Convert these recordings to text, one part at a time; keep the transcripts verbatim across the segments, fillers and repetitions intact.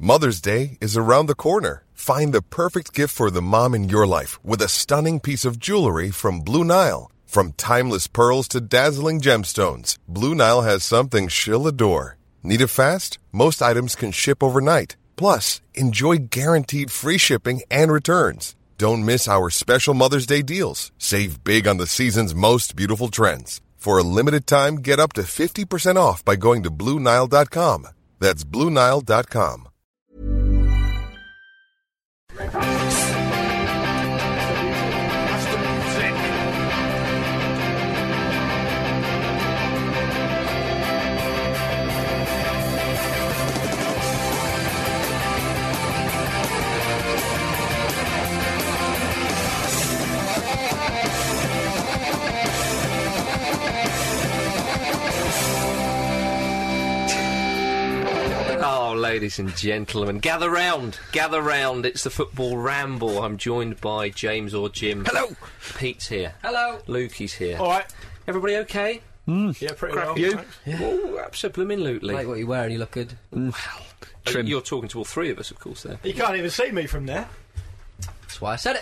Mother's Day is around the corner. Find the perfect gift for the mom in your life with a stunning piece of jewelry from Blue Nile. From timeless pearls to dazzling gemstones, Blue Nile has something she'll adore. Need it fast? Most items can ship overnight. Plus, enjoy guaranteed free shipping and returns. Don't miss our special Mother's Day deals. Save big on the season's most beautiful trends. For a limited time, get up to fifty percent off by going to Blue Nile dot com. That's Blue Nile dot com. Ladies and gentlemen, gather round, gather round. It's the Football Ramble. I'm joined by James or Jim. Hello. Pete's here. Hello. Lukey's here. All right. Everybody okay? Mm. Yeah, pretty well. You? Yeah. Oh, absolutely. Like what you're wearing, you look good. Well, trim. You're talking to all three of us, of course, there. You can't even see me from there. That's why I said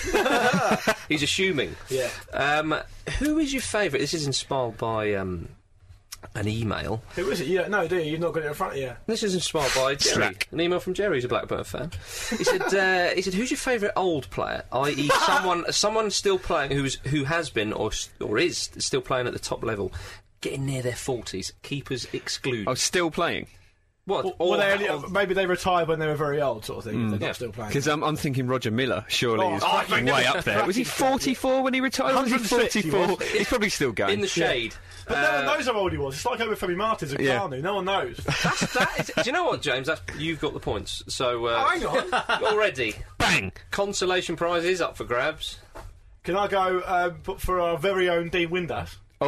it. He's assuming. Yeah. Um, who is your favourite? This is inspired by... Um, an email. Who is it? You don't know, do you? You've not got it in front of you. This is inspired by Jerry. Slack. An email from Jerry, who's a Blackburn fan. He said, uh, "He said, who's your favourite old player? that is, someone, someone still playing who's who has been or or is still playing at the top level, getting near their forties. Keepers excluded. Oh, still playing. What? Well, or, well, they only, or, maybe they retired when they were very old, sort of thing. Mm. They're not yeah. still playing. Because um, I'm thinking Roger Miller, surely, oh, is oh, way up there. Was he forty-four when he retired? Or was he forty-four? He He's probably still going. in the shade. Yeah. But uh, no one knows how old he was. It's like Obafemi Martins and yeah. Kanu. No one knows. That's, that is, do you know what, James? That's, you've got the points. So uh, oh, hang on. already, bang! Consolation prize is up for grabs. Can I go um, for our very own Dean Windass? Oh,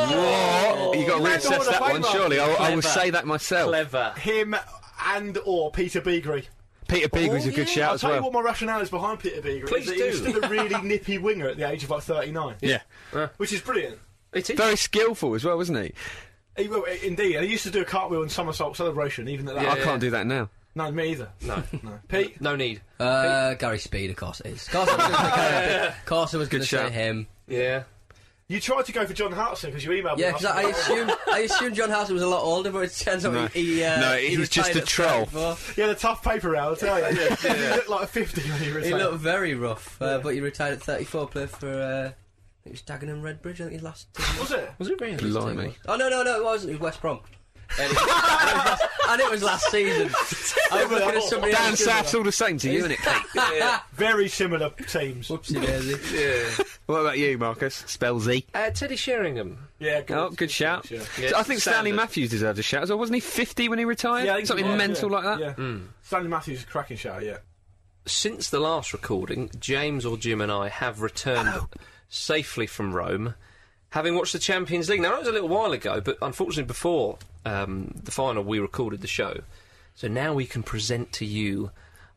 oh what? You got to reassess that one, surely. I, I will say that myself. Clever. Him and or Peter Beagrie. Peter Beagrie's oh, a good yeah. shout I'll as tell well. you what my rationale is behind Peter Beagrie. Please is that do. He was still a really nippy winger at the age of like thirty-nine. Yeah. Uh, Which is brilliant. It is. Very skillful as well, wasn't he? He, well, indeed. And he used to do a cartwheel and somersault celebration, even at that. Yeah, I can't do that now. No, me either. No. no. Pete? No need. Uh, Gary Speed, of course it is. Of course I was going to say, of course I was going to say shout. him. Yeah. You tried to go for John Hartson because you emailed me. Yeah, because I, I assumed I assumed John Hartson was a lot older, but it turns out No. he, he uh, No, he he's just retired a at troll. thirty-four. He had a tough paper round, I'll tell you. yeah, yeah. He looked like a fifty when he He retired. looked very rough, uh, Yeah. but he retired at thirty-four. Played for uh, I think it was Dagenham Redbridge. I think his last. Team. Was it? Was it really? Blimey. Oh no no no! It wasn't. It was West Brom. And it, was last, and it was last season. I was looking at somebody Dan else. South's all the same to you, isn't it, Pete? Yeah. Very similar teams. Whoopsie daisy. Yeah. What about you, Marcus? Spell Z. Uh, Teddy Sheringham. Yeah, good. Oh, good shout. Yeah. Yeah, I think Stanley standard. Matthews deserved a shout as well. Wasn't he fifty when he retired? Yeah, I think Something he was, mental yeah. like that? Yeah. Mm. Stanley Matthews is a cracking shout, yeah. Since the last recording, James or Jim and I have returned Oh. safely from Rome, having watched the Champions League. Now, that was a little while ago, but unfortunately before um, the final we recorded the show. So now we can present to you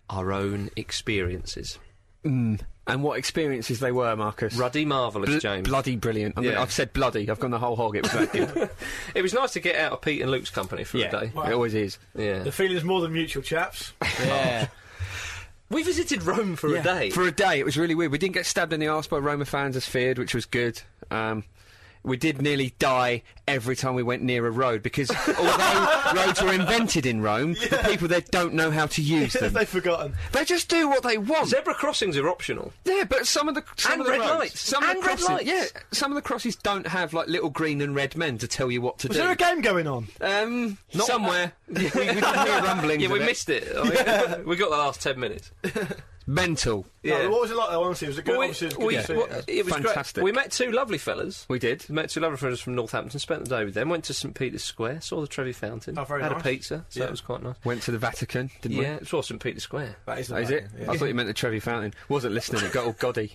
our own experiences. Mm. And what experiences they were, Marcus? Ruddy marvellous, Bl- James. Bloody brilliant. I'm Yeah. gonna, I've said bloody. I've gone the whole hog. It was that good. It was nice to get out of Pete and Luke's company for yeah, a day. it always is. Yeah. The feeling's more than mutual, chaps. Yeah. We visited Rome for Yeah. a day. For a day, it was really weird. We didn't get stabbed in the arse by Roma fans as feared, which was good. Um, we did nearly die every time we went near a road because although roads were invented in Rome, Yeah. the people there don't know how to use them. They've forgotten. They just do what they want. Zebra crossings are optional. Yeah, but some of the some And of the red roads, lights. some And of the red crosses, lights. yeah, some of the crosses don't have like little green and red men to tell you what to Was do. there a game going on? Um, Not- somewhere we, we didn't hear rumblings. Yeah, we of it. missed it. I mean, we got the last ten minutes. Mental. Yeah. No, what was it like, though, honestly? Was it good? Well, we, Obviously, it was good we- to see well, it. it was Fantastic. great. We met two lovely fellas. We did. We met two lovely fellas from Northampton, spent the day with them, went to St Peter's Square, saw the Trevi Fountain, Oh, very had nice. a pizza, so Yeah. that was quite nice. Went to the Vatican, didn't Yeah, saw St Peter's Square. That is, the we? Is right it? thing, yeah. I thought you meant the Trevi Fountain. Wasn't listening. It got all goddy.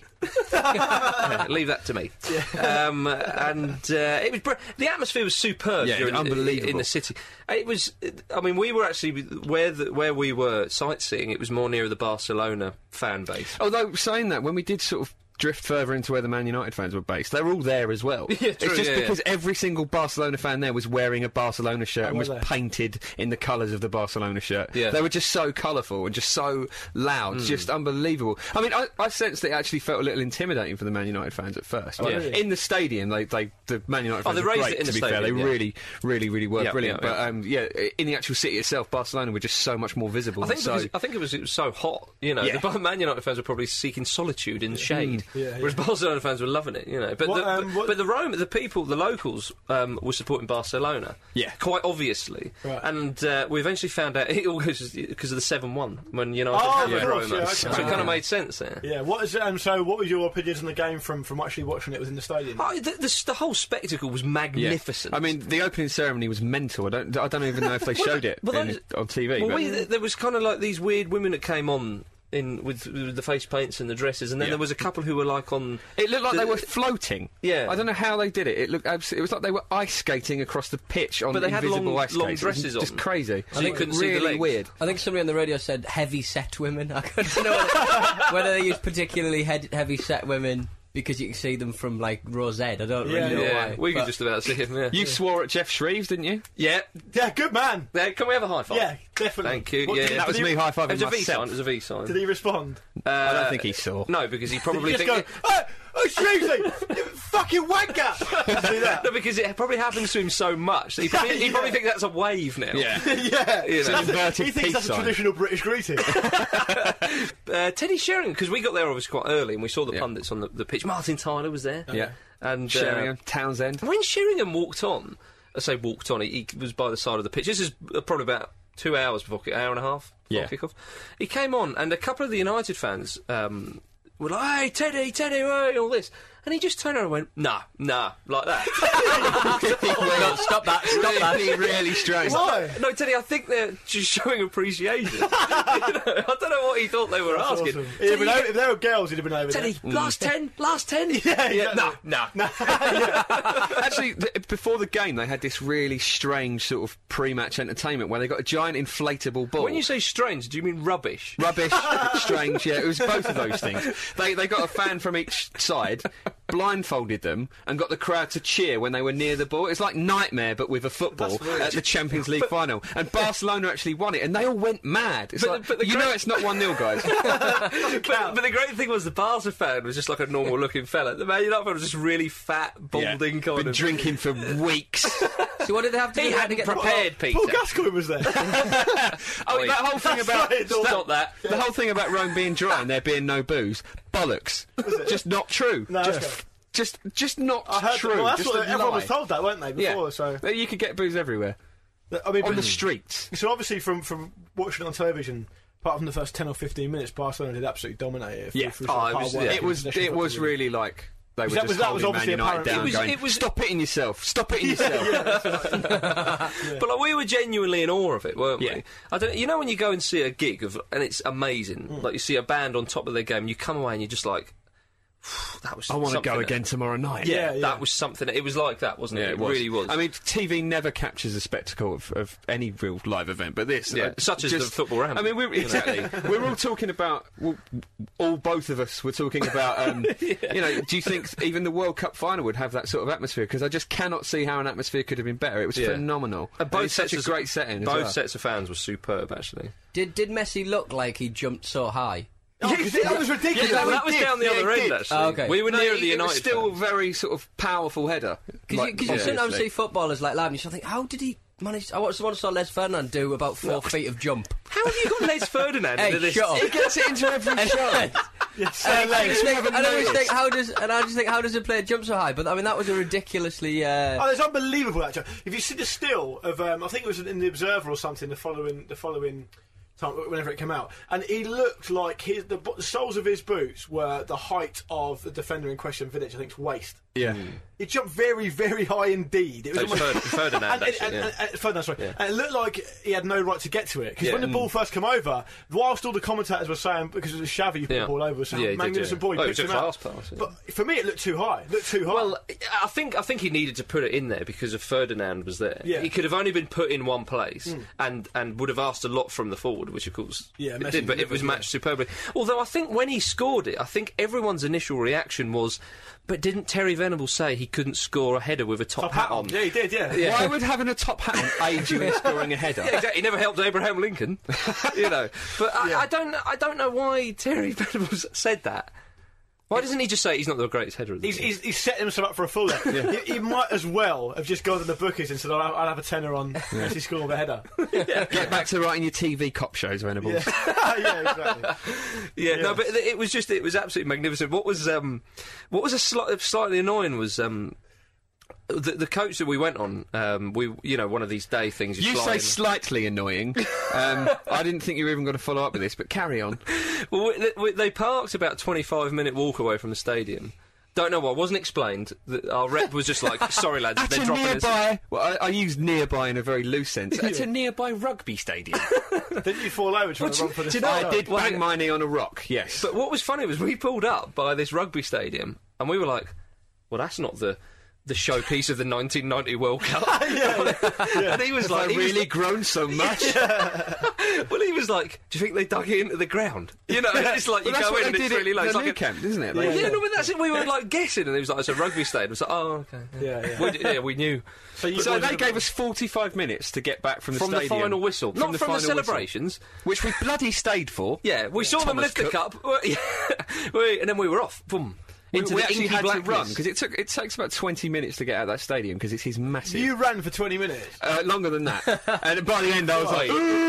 Yeah, leave that to me. Um, and uh, it was br- the atmosphere was superb. Yeah, during, unbelievable. in the city. It was. I mean, we were actually where the, where we were sightseeing. It was more near the Barcelona fan base. Although saying that, when we did sort of drift further into where the Man United fans were based, they were all there as well. Yeah, true, it's just yeah, because yeah. every single Barcelona fan there was wearing a Barcelona shirt and were was they? painted in the colours of the Barcelona shirt. Yeah. They were just so colourful and just so loud, Mm. just unbelievable. I mean, I, I sensed it actually felt a little intimidating for the Man United fans at first. Oh, But really? in the stadium, they, they the Man United Oh, fans they were raised great, it in to the be fair. They stadium, yeah. really, really, really were Yeah, brilliant. yeah, but yeah. um, yeah, in the actual city itself, Barcelona were just so much more visible. I think, so, because, I think it was it was so hot, you know. Yeah. The Man United fans were probably seeking solitude in the shade, Yeah, yeah. whereas Barcelona fans were loving it, you know. But What, the, um, but, what- but the Rome, the people, the locals um, were supporting Barcelona, Yeah. quite obviously. Right. And uh, we eventually found out it all was because of the seven one when United Oh, had of yeah. course, Roma, yeah, okay. so it kind of made sense there. Yeah, what is it? Um, so, what was your opinions on the game from, from actually watching it within the stadium? Oh, the, the, the whole spectacle was yeah. magnificent. I mean, the opening ceremony was mental. I don't, I don't even know if they showed it well, in- that- on T V. well, but- we, there was kind of like these weird women that came on in with, with the face paints and the dresses, and then Yeah. there was a couple who were like on. It looked like the- they were floating. Yeah. I don't know how they did it. It looked abs- It was like they were ice skating across the pitch on But they had invisible long- ice long skates. It was dresses just on. crazy. So you It couldn't was see the really legs. weird. I think somebody on the radio said heavy set women. I couldn't know whether, whether they used particularly head, heavy set women because you can see them from like row Z. I don't Yeah, really know Yeah, why. we could but- just about see him. Yeah, You swore at Jeff Shreves, didn't you? yeah. Yeah, good man. Yeah, can we have a high five? Yeah, definitely. Thank you. What, Yeah, did, yeah. That was did me he, high It fiving was a V sign. myself. It was a V sign. Did he respond? Uh, I don't think he saw. No, because he probably Did he just think go, oh, oh Shrewsbury, you fucking wanker! Did he do that? no, because it probably happens to him so much. That he probably, he Yeah. probably thinks that's a wave now. Yeah. yeah, You know. That's a- Inverted he thinks peace that's a sign. traditional British greeting. Uh, Teddy Sheringham, because we got there obviously quite early, and we saw the Yeah. pundits on the, the pitch. Martin Tyler was there. Yeah. And uh, Sheringham, Townsend. when Sheringham walked on, I say walked on, he, he was by the side of the pitch. This is uh, probably about two hours before kick, hour and a half before Yeah. kick-off. He came on, and a couple of the United fans um, were like, "Hey, Teddy, Teddy, hey," all this. And he just turned around and went, nah, nah, like that. No, stop that! Stop that! Really, really strange. Why? No, Teddy, I think they're just showing appreciation. You know, I don't know what he thought they were That's asking. awesome. He'd have been Teddy, over, if there were girls, he'd have been over Teddy, there. last ten, last ten. Yeah, exactly. nah, nah. Actually, th- before the game, they had this really strange sort of pre-match entertainment where they got a giant inflatable ball. When you say strange, do you mean rubbish? Rubbish, strange, yeah, it was both of those things. They they got a fan from each side, blindfolded them, and got the crowd to cheer when they were near the ball. It's like Nightmare, but with a football at the Champions League final. And Barcelona actually won it, and they all went mad. It's But- like, but the you great- know it's not one nil, guys. but, but the great thing was the Barca fan was just like a normal looking fella. The Man United fan was just really fat, balding kind Been of. drinking for weeks. So what did they have to He do? They had to hadn't get prepared, Peter. Paul Gascoigne was there. Oh, Oi. that whole thing That's about right, Dawn. Stop that. the whole thing about Rome being dry and there being no booze, bollocks. Just not true. No, just, okay. just, just not I heard true. Well, that's just what a everyone lie. was told that, weren't they, before? Yeah. So, You could get booze everywhere I mean, on but- the streets. so obviously from from watching it on television, apart from the first ten or fifteen minutes, Barcelona did absolutely dominate it. Yeah. through Oh, sort of it hard was- work yeah. It and was, possession it was football. really like they were that just was- that was holding obviously Man United apparent. down, It was- going, it was- "Stop hitting yourself! Stop hitting yourself!" But like, we were genuinely in awe of it, weren't Yeah. we? I don't. You know when you go and see a gig of, and it's amazing. Hmm. Like you see a band on top of their game, you come away and you're just like, that was. I want to something go else. again tomorrow night. Yeah, Yeah, yeah. that was something. It was like that, wasn't it? Yeah, it really was. I mean, T V never captures the spectacle of, of any real live event, but this, Yeah, uh, such as just- the football round. I mean, we're, exactly. we're all talking about, well, all both of us were talking about. Um, You know, do you think even the World Cup final would have that sort of atmosphere? Because I just cannot see how an atmosphere could have been better. It was Yeah. phenomenal. And both And it's such sets a of- great setting. as both well. sets of fans were superb, actually. Did did Messi look like he jumped so high? Oh, 'cause that was ridiculous. Yeah, that was did. down the Yeah, other it end, did. actually. Oh, okay. We were No, near it- the it was United. still a fans. very sort of powerful header. Because Like, you, 'cause you sometimes obviously. see footballers like that and you sort of think, how did he manage... I once once saw Les Ferdinand do about four feet of jump. How have you got Les Ferdinand Hey, into this? shut up. He gets it into every show. Yes, And uh, I just think, haven't and I always noticed. think, how does and I just think, how does a player jump so high? But I mean, that was a ridiculously. Uh, Oh, it's unbelievable that joke. If you see the still of, um, I think it was in the Observer or something, the following, the following time, whenever it came out, and he looked like his the, bo- the soles of his boots were the height of the defender in question, Vidic, I think's waist. Yeah. He jumped very, very high indeed. It Oh, it's Ferd- Ferdinand, and, actually, and, yeah. and, and, Ferdinand, sorry. Yeah. And it looked like he had no right to get to it because Yeah. when the ball first came over, whilst all the commentators were saying because it was Xavi who put Yeah. the ball over, was saying Yeah, he did, magnificent yeah. ball, he Oh, it picked was a him out. class pass, yeah. But for me, it looked too high. It looked too high. Well, I think I think he needed to put it in there because of Ferdinand was there. Yeah. He could have only been put in one place Hmm. and, and would have asked a lot from the forwards. scored, which of course Yeah, it Messi did, but it was delivered, matched superbly. Although I think when he scored it, I think everyone's initial reaction was, but didn't Terry Venables say he couldn't score a header with a top, Top hat hat on? Yeah, he did. Yeah. Yeah. Why would having a top hat on aid you in scoring a header? Yeah, exactly. He never helped Abraham Lincoln, you know. But I, Yeah. I don't, I don't know why Terry Venables said that. Why doesn't he just say he's not the greatest header of the He's, game? he's, he's setting himself up for a full there. he, he might as well have just gone to the bookies and said, I'll, I'll have a tenner on Messi score the header. Get back to writing your T V cop shows, Venables. Yeah, yeah exactly. Yeah, no, Yes. but it was just, it was absolutely magnificent. What was, um, what was a sli- slightly annoying was, um, the, the coach that we went on, um, we, you know, one of these day things. You fly say in. slightly annoying. Um, I didn't think you were even going to follow up with this, but carry on. Well, we, we, they parked about twenty-five minute walk away from the stadium. Don't know why, wasn't explained. The, our rep was just like, sorry lads, At they're a dropping us. nearby, well, I, I use nearby in a very loose sense. At a nearby rugby stadium. Didn't you fall over trying Well, to do- run for the do you know start? I did Well, bang I- my knee on a rock, yes. But what was funny was we pulled up by this rugby stadium and we were like, well, that's not the the showpiece of the nineteen ninety World Cup. And he was like, I've he was really like- grown so much. well, he was like, do you think they dug it into the ground? You know, it's like you Well, that's go what in and they it's did really at low. It's the like new a, camp, isn't it? yeah, Like- yeah, no, but that's it. We were like guessing, and he was like, it's a rugby stadium. It's like, oh, okay. Yeah, yeah. We, d- yeah, we knew. So, you So boys they were- gave us forty-five minutes to get back from the From the stadium. final whistle. Not the from the final whistle, celebrations. which we bloody stayed for. Yeah, we saw them Thomas lift the Cook. cup, well, yeah, we- and then we were off. Boom. We, Into we the actually inky had to blackness. run because it took it takes about twenty minutes to get out of that stadium because it's his massive. You ran for twenty minutes. Uh, longer than that, and by the end I was like,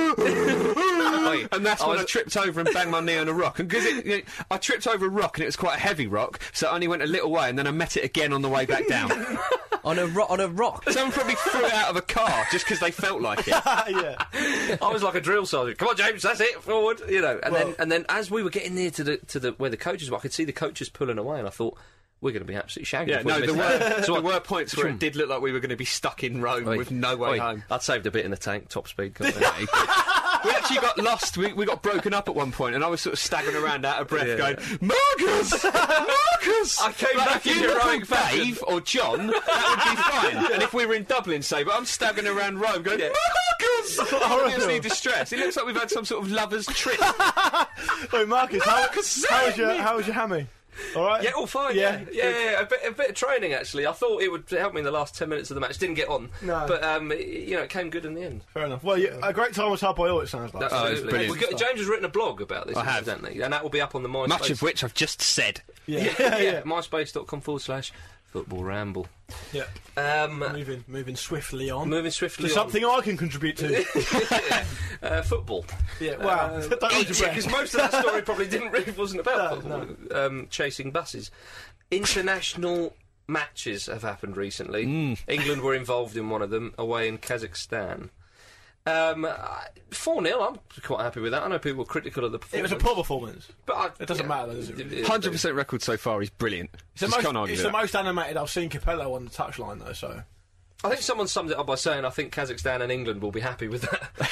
Wait, and that's I when was- I tripped over and banged my knee on a rock. And because you know, I tripped over a rock and it was quite a heavy rock, so I only went a little way, and then I met it again on the way back down. on a ro- on a rock. Someone probably threw it out of a car just because they felt like it. yeah. I was like a drill sergeant. Come on, James, that's it, forward. You know, and Well- then and then as we were getting near to the to the where the coaches were, I could see the coaches pulling away, and I thought we're going to be absolutely shagged. Yeah, if we no, miss there that. were, So I- there were points where it did look like we were going to be stuck in Rome Oi, with no way oi, home. I'd saved a bit in the tank, top speed. got there. We actually got lost. We, we got broken up at one point, and I was sort of staggering around out of breath, Yeah. going, "Marcus, Marcus!" I came Like, back if in you heroic look like fashion. Dave or John, that would be fine. And if we were in Dublin, say, but I'm staggering around Rome, going, "Marcus!" Obviously distressed. It looks like we've had some sort of lovers' trip. Wait, Marcus, how, Marcus, how was save your me. how was your hammy? All right. Yeah, all fine. Yeah, Yeah, yeah, yeah, A, bit, a bit of training actually. I thought it would help me in the last ten minutes of the match. Didn't get on, No. but um, it- you know, it came good in the end. Fair enough. Well, yeah, a great time was had by all. It sounds like. Oh, it's Absolutely. brilliant. We've got- James has written a blog about this, I have. incidentally, and that will be up on the MySpace. Much of which I've just said. yeah, yeah, yeah, yeah. yeah. MySpace.com forward slash football ramble. yeah. Um, Moving, moving swiftly on. moving swiftly to on. something I can contribute to. uh, football. yeah. Wow. Don't hold your breath. Because most of that story probably didn't really wasn't about No, football. Um, chasing buses. International matches have happened recently. Mm. England were involved in one of them away in Kazakhstan. Um, four nil, I'm quite happy with that. I know people were critical of the It performance. was a poor performance. but I, It doesn't yeah. matter, though, does it? It- one hundred percent record so far is brilliant. It's the Just most, can't argue it's with the that. most animated I've seen Capello on the touchline, though. So. I think someone summed it up by saying, I think Kazakhstan and England will be happy with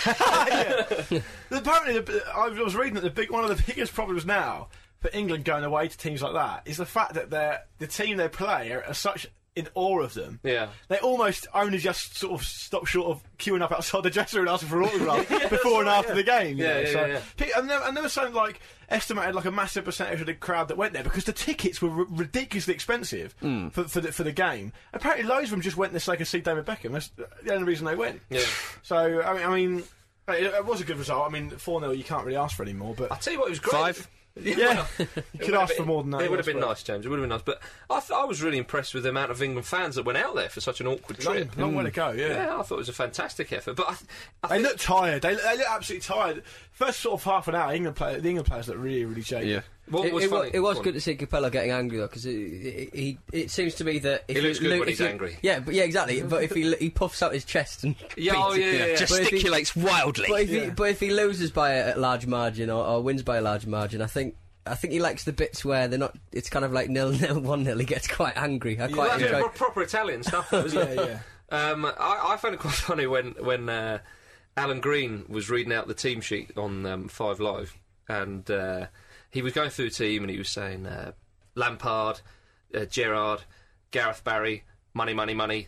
that. yeah. Apparently, the, I was reading that the big one of the biggest problems now for England going away to teams like that is the fact that they're, the team they play are, are such in awe of them. Yeah. They almost only just sort of stop short of queuing up outside the dressing room and asking for autographs before and after the game. You Yeah, know? yeah, so, yeah, pe- And, there, and there was something like estimated like a massive percentage of the crowd that went there because the tickets were r- ridiculously expensive for for the, for the game. Apparently, loads of them just went there so they could see David Beckham. That's the only reason they went. Yeah. So I mean, I mean, it, it was a good result. I mean, four nil you can't really ask for anymore, but I'll tell you what, it was great. Five? yeah, you could would ask have for been- more than that. It would have yes, been but- nice, James. It would have been nice. But I, th- I was really impressed with the amount of England fans that went out there for such an awkward Long, trip. long way to go. Yeah. Yeah, I thought it was a fantastic effort. But I, th- I They think look tired. They, they look absolutely tired. First sort of half an hour, England play, the England players look really, really shaky. Yeah. what It, was it, wa- funny. it was Go on. good to see Capello getting angry though, because it, it, he it seems to me that if He looks you good lo- when if he's you- angry. Yeah, but yeah, exactly. But if he he puffs out his chest and Yeah, beats oh, it, yeah, yeah, yeah. But if he- Gesticulates wildly. But if, Yeah. he, but if he loses by a, a large margin or, or wins by a large margin, I think I think he likes the bits where they're not. It's kind of like nil nil, one nil. He gets quite angry. I Well, quite that's enjoy. pro- proper Italian stuff, though, isn't yeah, it? yeah. Um, I, I found it quite funny when when uh, Alan Green was reading out the team sheet on um, Five Live, and uh, he was going through the team and he was saying uh, Lampard, uh, Gerrard, Gareth Barry, money, money, money.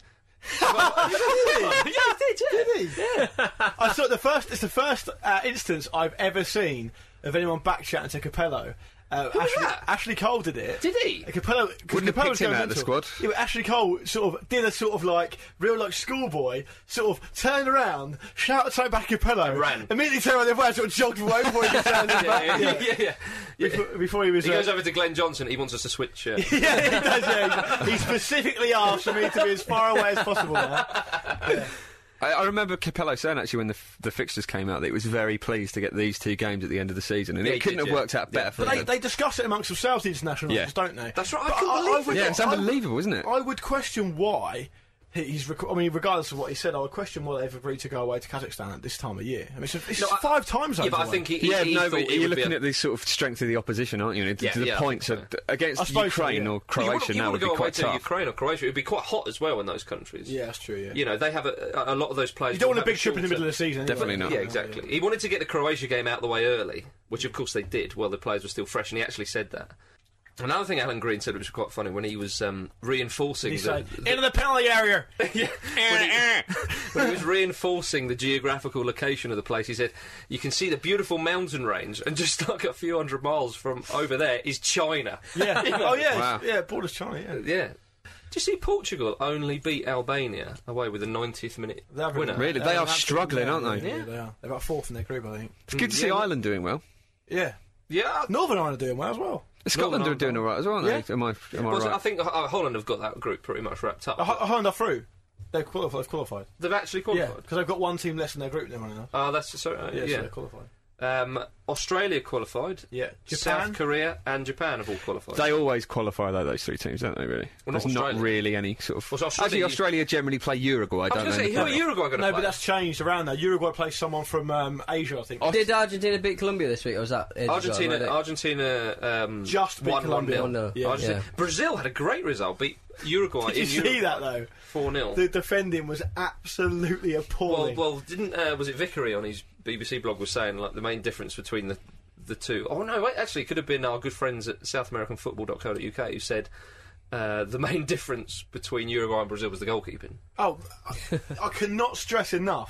I thought the first. It's the first uh, instance I've ever seen of anyone backchatting to Capello. Uh, was Ashley, that? Ashley Cole did it. Did he? Capello, Wouldn't have Capello picked was him going out of the mental. squad. Yeah, but Ashley Cole sort of did a sort of like real like schoolboy, sort of turned around, shouted something back at Capello, And ran. immediately turned around the other way, and sort of jogged away before he could stand yeah, back. yeah, yeah, yeah, yeah. yeah. Before, before he was. He uh, goes over to Glenn Johnson. He wants us to switch. Uh, yeah, he does. Yeah, he specifically asked for me to be as far away as possible. Now. Yeah. I, I remember Capello saying actually when the, f- the fixtures came out that he was very pleased to get these two games at the end of the season, and Yeah, it he couldn't did, have yeah. worked out better Yeah. for But they, him. they discuss it amongst themselves, the international Yeah. officials, don't they? That's right, I But couldn't believe would- it. Yeah, it's I would- unbelievable, isn't it? I would question why he- he's. Rec- I mean, regardless of what he said, I would question why they've agreed to go away to Kazakhstan at this time of year. I mean, it's, it's No, I- five time zones. yeah, but I away. think he, he, Yeah, he no, thought but it you're would looking be a- at the sort of strength of the opposition, aren't you? To Yeah, the yeah, I points think of, so. I against suppose so, Ukraine yeah. or You Croatia wouldn't- you now would wouldn't be go away quite to tough. Ukraine or Croatia. It would be quite hot as well in those countries. Yeah, that's true. Yeah. You know, they have a, a, a lot of those players. You don't will want a have big trip in the shorter- middle of the season. Anyway. Definitely not. Yeah, exactly. He wanted to get the Croatia game out the way early, which of course they did while the players were still fresh, and he actually said that. Another thing Alan Green said, which was quite funny, when he was um, reinforcing He the, said, the- into the penalty area. Yeah. when, he, when he was reinforcing the geographical location of the place, he said, you can see the beautiful mountain range, and just like a few hundred miles from over there is China. Yeah. Oh yeah. Wow. Yeah. Borders China. Yeah. Yeah. Do you see Portugal only beat Albania away with a ninetieth minute They're having- winner? Really? they're they having are an absolute- struggling, yeah, aren't they? Yeah, Yeah. they are. They're about fourth in their group, I think. It's good to Mm, see yeah. Ireland doing well. Yeah. Yeah. Northern Ireland are doing well as well. Scotland are Ireland doing are- all right as well, aren't Yeah. they? Am I, am I Well, right? I think uh, Holland have got that group pretty much wrapped up. Uh, Ho- Holland are through. They've qualified. They've qualified. They've actually Yeah, qualified. because they've got one team less in their group than everyone else. Oh, that's so. Uh, Yeah, yeah. so they're qualified. Um, Australia qualified. Yeah. South Japan. Korea and Japan have all qualified. They always qualify, though, those three teams, don't they, really? Well, not There's not Australia. really any sort of... Well, so Australia- Actually, Australia generally play Uruguay, I was don't going to they? say, who are Uruguay going to No, play? but that's changed around now. Uruguay plays someone from um, Asia, I think. Oh, Did Argentina beat Colombia this week, or was that ages ago, Argentina. already? Argentina um, Just beat won Colombia. one nil. one nil. Yeah. Argentina- Yeah. Brazil had a great result. Beat Uruguay. Did you in see Uruguay, that though? four nil. The defending was absolutely Well, appalling. well, didn't uh, was it Vickery on his B B C blog was saying like the main difference between the the two? Oh no, wait, actually, it could have been our good friends at south american football dot co dot U K who said uh, the main difference between Uruguay and Brazil was the goalkeeping. Oh, I, I cannot stress enough,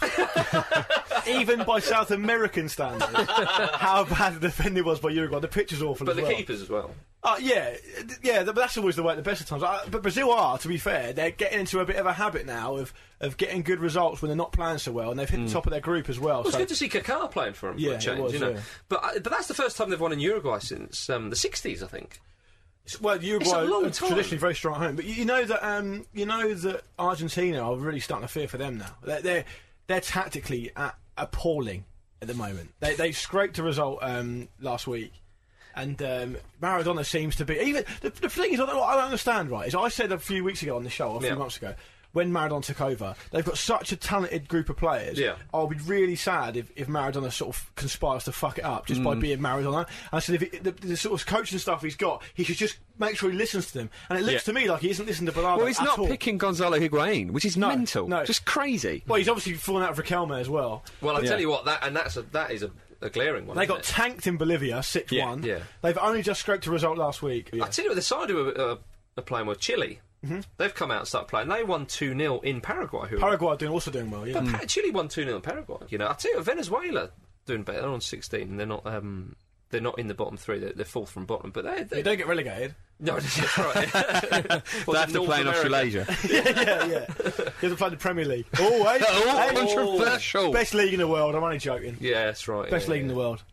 even by South American standards, how bad the defending was by Uruguay. The pitch is awful But as the well. keepers as well. Uh, yeah, th- yeah, th- but that's always the way at the best of times. Uh, but Brazil are, to be fair, they're getting into a bit of a habit now of, of getting good results when they're not playing so well, and they've hit the top of their group as well. Well, it's so good to see Kaká playing for them Yeah, for a it change, was, you know. yeah. But uh, but that's the first time they've won in Uruguay since um, the sixties, I think. It's- well, Uruguay It's a long are time. traditionally very strong at home, but you, you know that um, you know that Argentina are really starting to fear for them now. They're they're, they're tactically uh, appalling at the moment. They they scraped a result um, last week. And um, Maradona seems to be even. The, the thing is, I don't, I don't understand. Right, is I said a few weeks ago on the show, or a few Yeah. months ago, when Maradona took over, they've got such a talented group of players. Yeah. I'll be really sad if, if Maradona sort of conspires to fuck it up just by being Maradona. And I said, if it, the, the sort of coaching stuff he's got, he should just make sure he listens to them. And it looks Yeah. to me like he isn't listening to Bernardo. Well, he's at not all. picking Gonzalo Higuain, which is No, mental. no. Just crazy. Well, he's obviously fallen out for Riquelme as well. Well, I Yeah. tell you what, that and that's a, that is a, a glaring one. They isn't got it? tanked in Bolivia, six one. Yeah. They've only just scraped a result last week. Yeah. I tell you what, the side who are, uh, are playing with Chile, Mm-hmm. they've come out and started playing. They won two nil in Paraguay. Who Paraguay are doing, also doing well, yeah. But Pa- Chile won two nil in Paraguay. You know, I tell you, what, Venezuela doing better. They're on sixteen, and they're not. Um, they're not in the bottom three. They're, they're fourth from bottom, but they. They they don't get relegated. no, that's right. They have to play in Australasia. yeah, yeah, yeah. He hasn't played the Premier League. Always. Oh, Hey, controversial. Best league in the world. I'm only joking. Yeah, that's right. Best yeah, league in yeah. the world.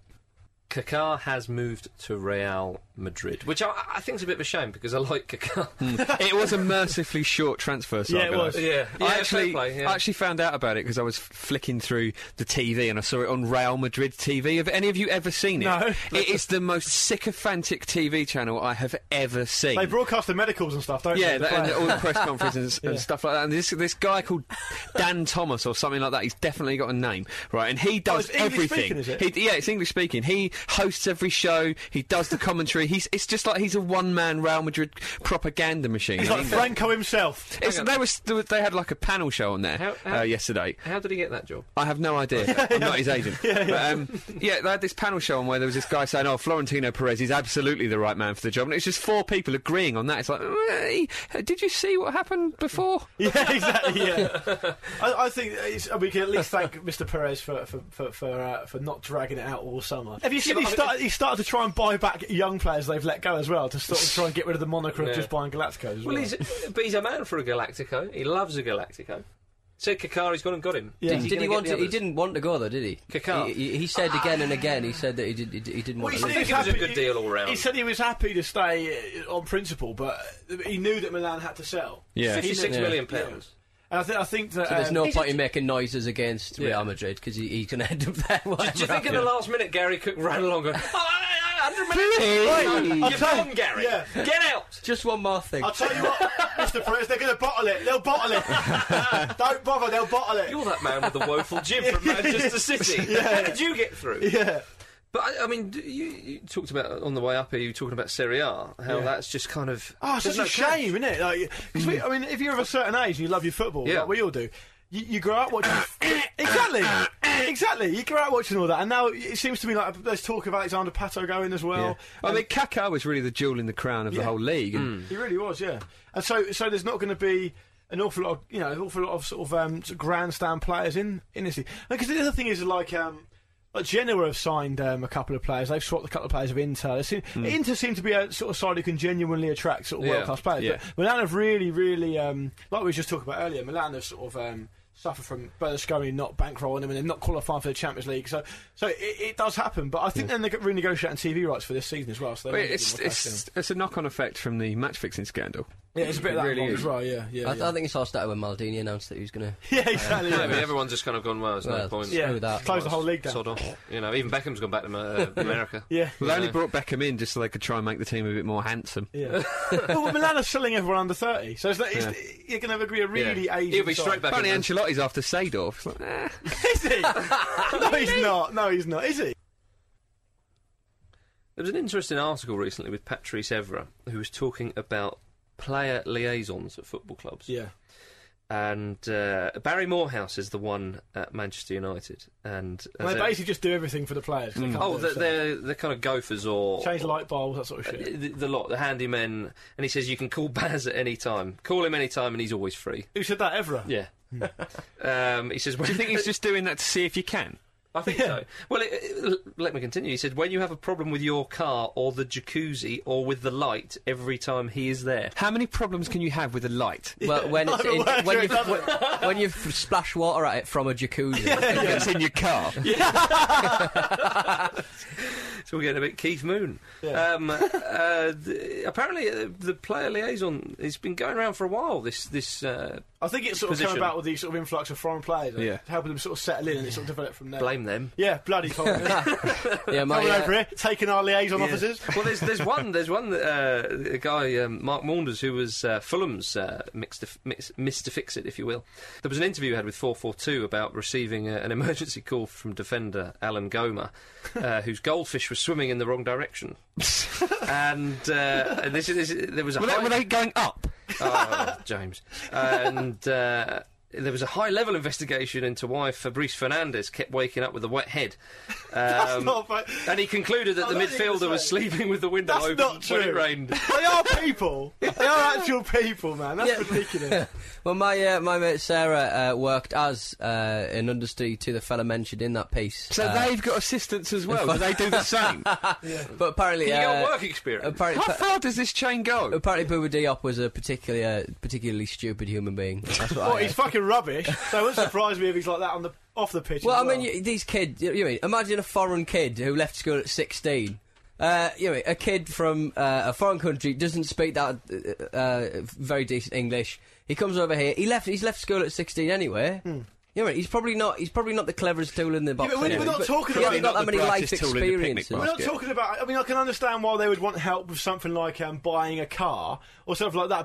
Kaká has moved to Real Madrid, which I, I think is a bit of a shame because I like Kaká. It was a mercifully short transfer saga. Yeah, it was. though. Yeah, I yeah, actually, fair play, yeah. I actually found out about it because I was f- flicking through the T V and I saw it on Real Madrid T V. Have any of you ever seen it? No. It is the most sycophantic T V channel I have ever seen. They broadcast the medicals and stuff, don't Yeah, they? The that, and players? all the press conferences and, and Yeah. stuff like that. And this this guy called Dan Thomas or something like that. He's definitely got a name, right? And he does it's English everything. speaking, is it? He, yeah, it's English speaking. He hosts every show. He does the commentary. He's it's just like he's a one-man Real Madrid propaganda machine. He's I like mean, Franco himself. it's, they, was, they had like a panel show on there How- how- uh, yesterday. How did he get that job? I have no idea. I'm not his agent. yeah, yeah. But, um, yeah, they had this panel show on where there was this guy saying, "Oh, Florentino Perez is absolutely the right man for the job," and it's just four people agreeing on that. It's like, hey, did you see what happened before? Yeah, exactly. Yeah, I, I think it's, we can at least thank Mister Perez for for for for, uh, for not dragging it out all summer. Have you seen Yeah, he but I started? He started to try and buy back young players they've let go as well to sort of try and get rid of the moniker of Yeah. just buying Galacticos as well. Well, he's but he's a man for a Galactico. He loves a Galactico. Said Kakari's gone and got him. Yeah. Did, Is did he gonna want get to? the He others? didn't want to go though, did he? Kakar. He, he, he said again and again. He said that he did. He, he didn't Well, want he to. said leave. think he it was a happy- good deal all round. He said he was happy to stay uh, on principle, but he knew that Milan had to sell. Yeah. Fifty-six Yeah. million pounds. And I, th- I think that So there's um, no he's point a- in making noises against Yeah. Real Madrid because he, he's going to end up there. Do you think in the last minute Gary Cook ran along and oh, one hundred Please. You've gone, Gary. Yeah. Get out. Just one more thing. I'll tell you what, Mister Perez, they're going to bottle it. They'll bottle it. Don't bother, they'll bottle it. You're that man with the woeful jib from Manchester City. How did you get through? Yeah. But I, I mean, d- you, you talked about on the way up here. You were talking about Serie A, how Yeah. that's just kind of Oh, it's there's such a no cash. shame, isn't it? Like, 'cause we, I mean, if you're of a certain age and you love your football, Yeah. like we all do, you, you grow up watching. exactly, exactly. You grow up watching all that, and now it seems to me like there's talk of Alexander Pato going as well. Yeah. I mean, Kaká was really the jewel in the crown of the Yeah. whole league. And He really was, yeah. And so, so there's not going to be an awful lot, of, you know, an awful lot of sort of um, sort of grandstand players in in this. Because the other thing is like. Um, Like Genoa have signed um, a couple of players. They've swapped a couple of players of Inter. They seem, Inter seem to be a sort of side who can genuinely attract sort of Yeah, world class players. yeah. But Milan have really, really, um, like we were just talking about earlier, Milan have sort of um, suffered from Berlusconi not bankrolling them and then not qualifying for the Champions League. So, so it, it does happen. But I think then they're renegotiating T V rights for this season as well. So Well, they're it's, gonna get more cash it's, it's a knock-on effect from the match-fixing scandal. in. yeah, it's a bit it of that really involved is. as well. Yeah, yeah, I, yeah. I think it's all started when Maldini announced that he was going to. yeah, exactly. Yeah, Yeah, I mean, everyone's just kind of gone, well, there's no Well, point. yeah. Screw that. Close the whole league down. Sod off. You know, even Beckham's gone back to uh, America. Yeah. Well, they only Yeah. brought Beckham in just so they could try and make the team a bit more handsome. Yeah. well, Milan are selling everyone under thirty, so it's like, it's, you're going to agree a really Yeah. Asian He'll be side. straight back. Apparently in Ancelotti's after Seedorf. It's like, eh. Is he? no, he's not. No, he's not. Is he? There was an interesting article recently with Patrice Evra, who was talking about player liaisons at football clubs. Yeah. And uh, Barry Morehouse is the one at Manchester United. And Well, as they a- basically just do everything for the players. 'cause they can't oh, do they're, it they're they're kind of gophers or themselves. Change light bulbs, that sort of uh, shit. the, the lot, the handymen. And he says you can call Baz at any time. Call him any time, and he's always free. Who said that? Evra? Yeah. um, he says. Do you think he's just doing that to see if you can? I think so. Well, it, it, let me continue. He said, when you have a problem with your car or the jacuzzi or with the light, every time he is there. How many problems can you have with a light? Well, when it's I'm in, aware when it you doesn't. when, when you splash water at it from a jacuzzi. It's in your car. So we're getting a bit Keith Moon. Yeah. Um, uh, the, apparently, uh, the player liaison has been going around for a while. This, this uh, I think it's sort of come Position. about with the sort of influx of foreign players, uh, Yeah. helping them sort of settle in and it sort of develop from there. blame them. Yeah, bloody coming Yeah, my, uh, over here, taking our liaison officers. Well, there's there's one there's one uh, a guy um, Mark Maunders who was uh, Fulham's uh, mixed mix, Mister Fix-It, if you will. There was an interview he had with four forty-two about receiving a, an emergency call from defender Alan Goma, uh, whose goldfish was swimming in the wrong direction, and uh, this, this, there was a Were they, high- were they going up? oh, James. And uh, there was a high-level investigation into why Fabrice Fernandes kept waking up with a wet head. That's Um, not fa- and he concluded that I the don't think midfielder it's was right. sleeping with the window That's open not when it true. rained. They are people. They are actual people, man. That's Yeah. ridiculous. well, my uh, my mate Sarah uh, worked as uh, an understudy to the fella mentioned in that piece. So Uh, they've got assistants as well. Do they do the same? but apparently, You uh, got work experience. apparently, How far does this chain go? apparently, Bouba Diop was a particularly uh, particularly stupid human being. That's what Well, I he's heard. fucking rubbish. So it wouldn't surprise me if he's like that on the off the pitch. Well, as I mean, you, these kids. You, you mean imagine a foreign kid who left school at sixteen. Uh, you know, a kid from uh, a foreign country doesn't speak that uh, uh, very decent English. He comes over here. He left. He's left school at sixteen anyway. Hmm. You know, he's probably not. He's probably not the cleverest tool in the box. but we're- anyway, we're not but talking he about- hasn't got Not that the many life brightest tool in the picnic experiences. We're not basket. talking about. I mean, I can understand why they would want help with something like um, buying a car or something like that. But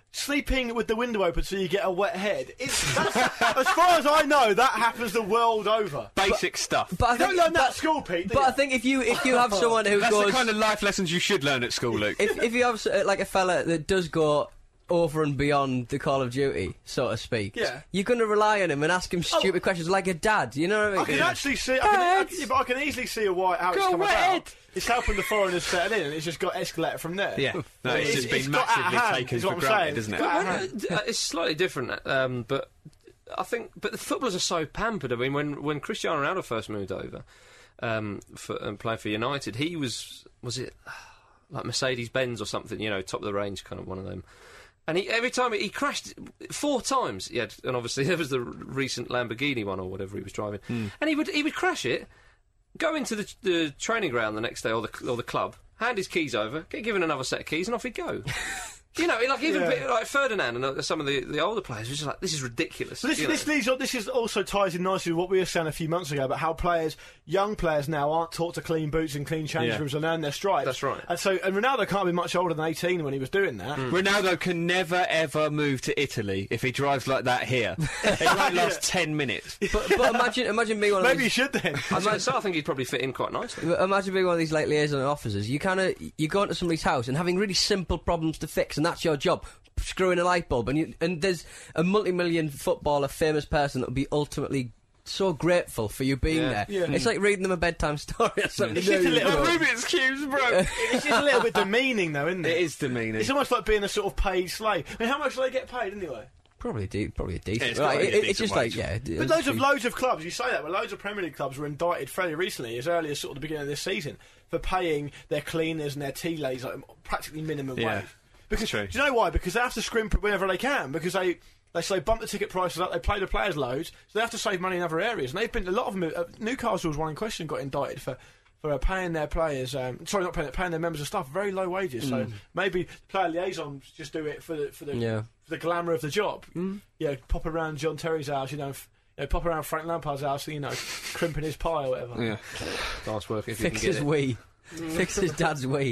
sleeping with the window open so you get a wet head. It's, that's, as far as I know, that happens the world over. Basic stuff. But I You don't think, learn that but, at school, Pete. do but you? I think if you if you have someone who That's goes, the kind of life lessons you should learn at school, Luke. if if you have uh, like a fella that does go over and beyond the Call of Duty, so to speak, Yeah. you're going to rely on him and ask him stupid questions like a dad. You know what I mean? I can actually see. I can, I, can- yeah, but I can easily see a why how it's Go come ahead. about. It's helping the foreigners settle in, and it's just got escalated from there. Yeah. No, it's, It's- just it's been got out of massively hand, taken is for what I'm granted, saying. isn't It's it? got- Well, uh, it's slightly different, um, but I think. But the footballers are so pampered. I mean, when when Cristiano Ronaldo first moved over um, for, and played for United, he was was it like Mercedes Benz or something? You know, top of the range, kind of one of them. And he, every time he, he crashed four times. He had, and obviously there was the r- recent Lamborghini one or whatever he was driving. And he would he would crash it, go into the, the training ground the next day or the or the club, hand his keys over, get given another set of keys, and off he'd go. You know, like even Yeah. pe- like Ferdinand and uh, some of the, the older players were just like, this is ridiculous. But this, you know. this, leads on, this is also ties in nicely with what we were saying a few months ago about how players, young players now, aren't taught to clean boots and clean change Yeah. rooms and earn their stripes. That's right. And so, and Ronaldo can't be much older than eighteen when he was doing that. Ronaldo can never ever move to Italy if he drives like that here. It won't last ten minutes. But, but imagine imagine being one of Maybe he these. should then. I was gonna say, I think he'd probably fit in quite nicely. Imagine being one of these like liaison officers. You kind of you go into somebody's house and having really simple problems to fix, and that's your job. Screwing a light bulb, and you, and there's a multi-million footballer, famous person that will be ultimately so grateful for you being Yeah. there. Yeah. It's like reading them a bedtime story or something. It's just a little The bit- Rubik's Cube's broke. It's just a little bit demeaning, though, isn't it? It is demeaning. It's almost like being a sort of paid slave. I mean, how much do they get paid anyway? Probably, de- probably a decent. It's Right, probably a it- it's decent just wage. like yeah. But loads of loads of clubs, you say that, but loads of Premier League clubs were indicted fairly recently, as early as sort of the beginning of this season, for paying their cleaners and their tea ladies like practically minimum Yeah. wage. Because True. do you know why? Because they have to scrimp whenever they can. Because they they say bump the ticket prices up. They play the players loads, so they have to save money in other areas. And they've been a lot of them. Uh, Newcastle's one in question got indicted for. For uh, paying their players, um, sorry, not paying, paying their members of staff very low wages. So maybe player liaisons just do it for the for the Yeah. for the glamour of the job. Mm. Yeah, pop around John Terry's house, you know, f- you know, pop around Frank Lampard's house, you know, crimping his pie or whatever. Yeah. Nice work if Fix you his can get it. wee. Fix his dad's wee.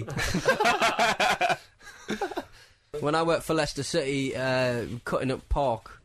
When I worked for Leicester City, uh, cutting up pork.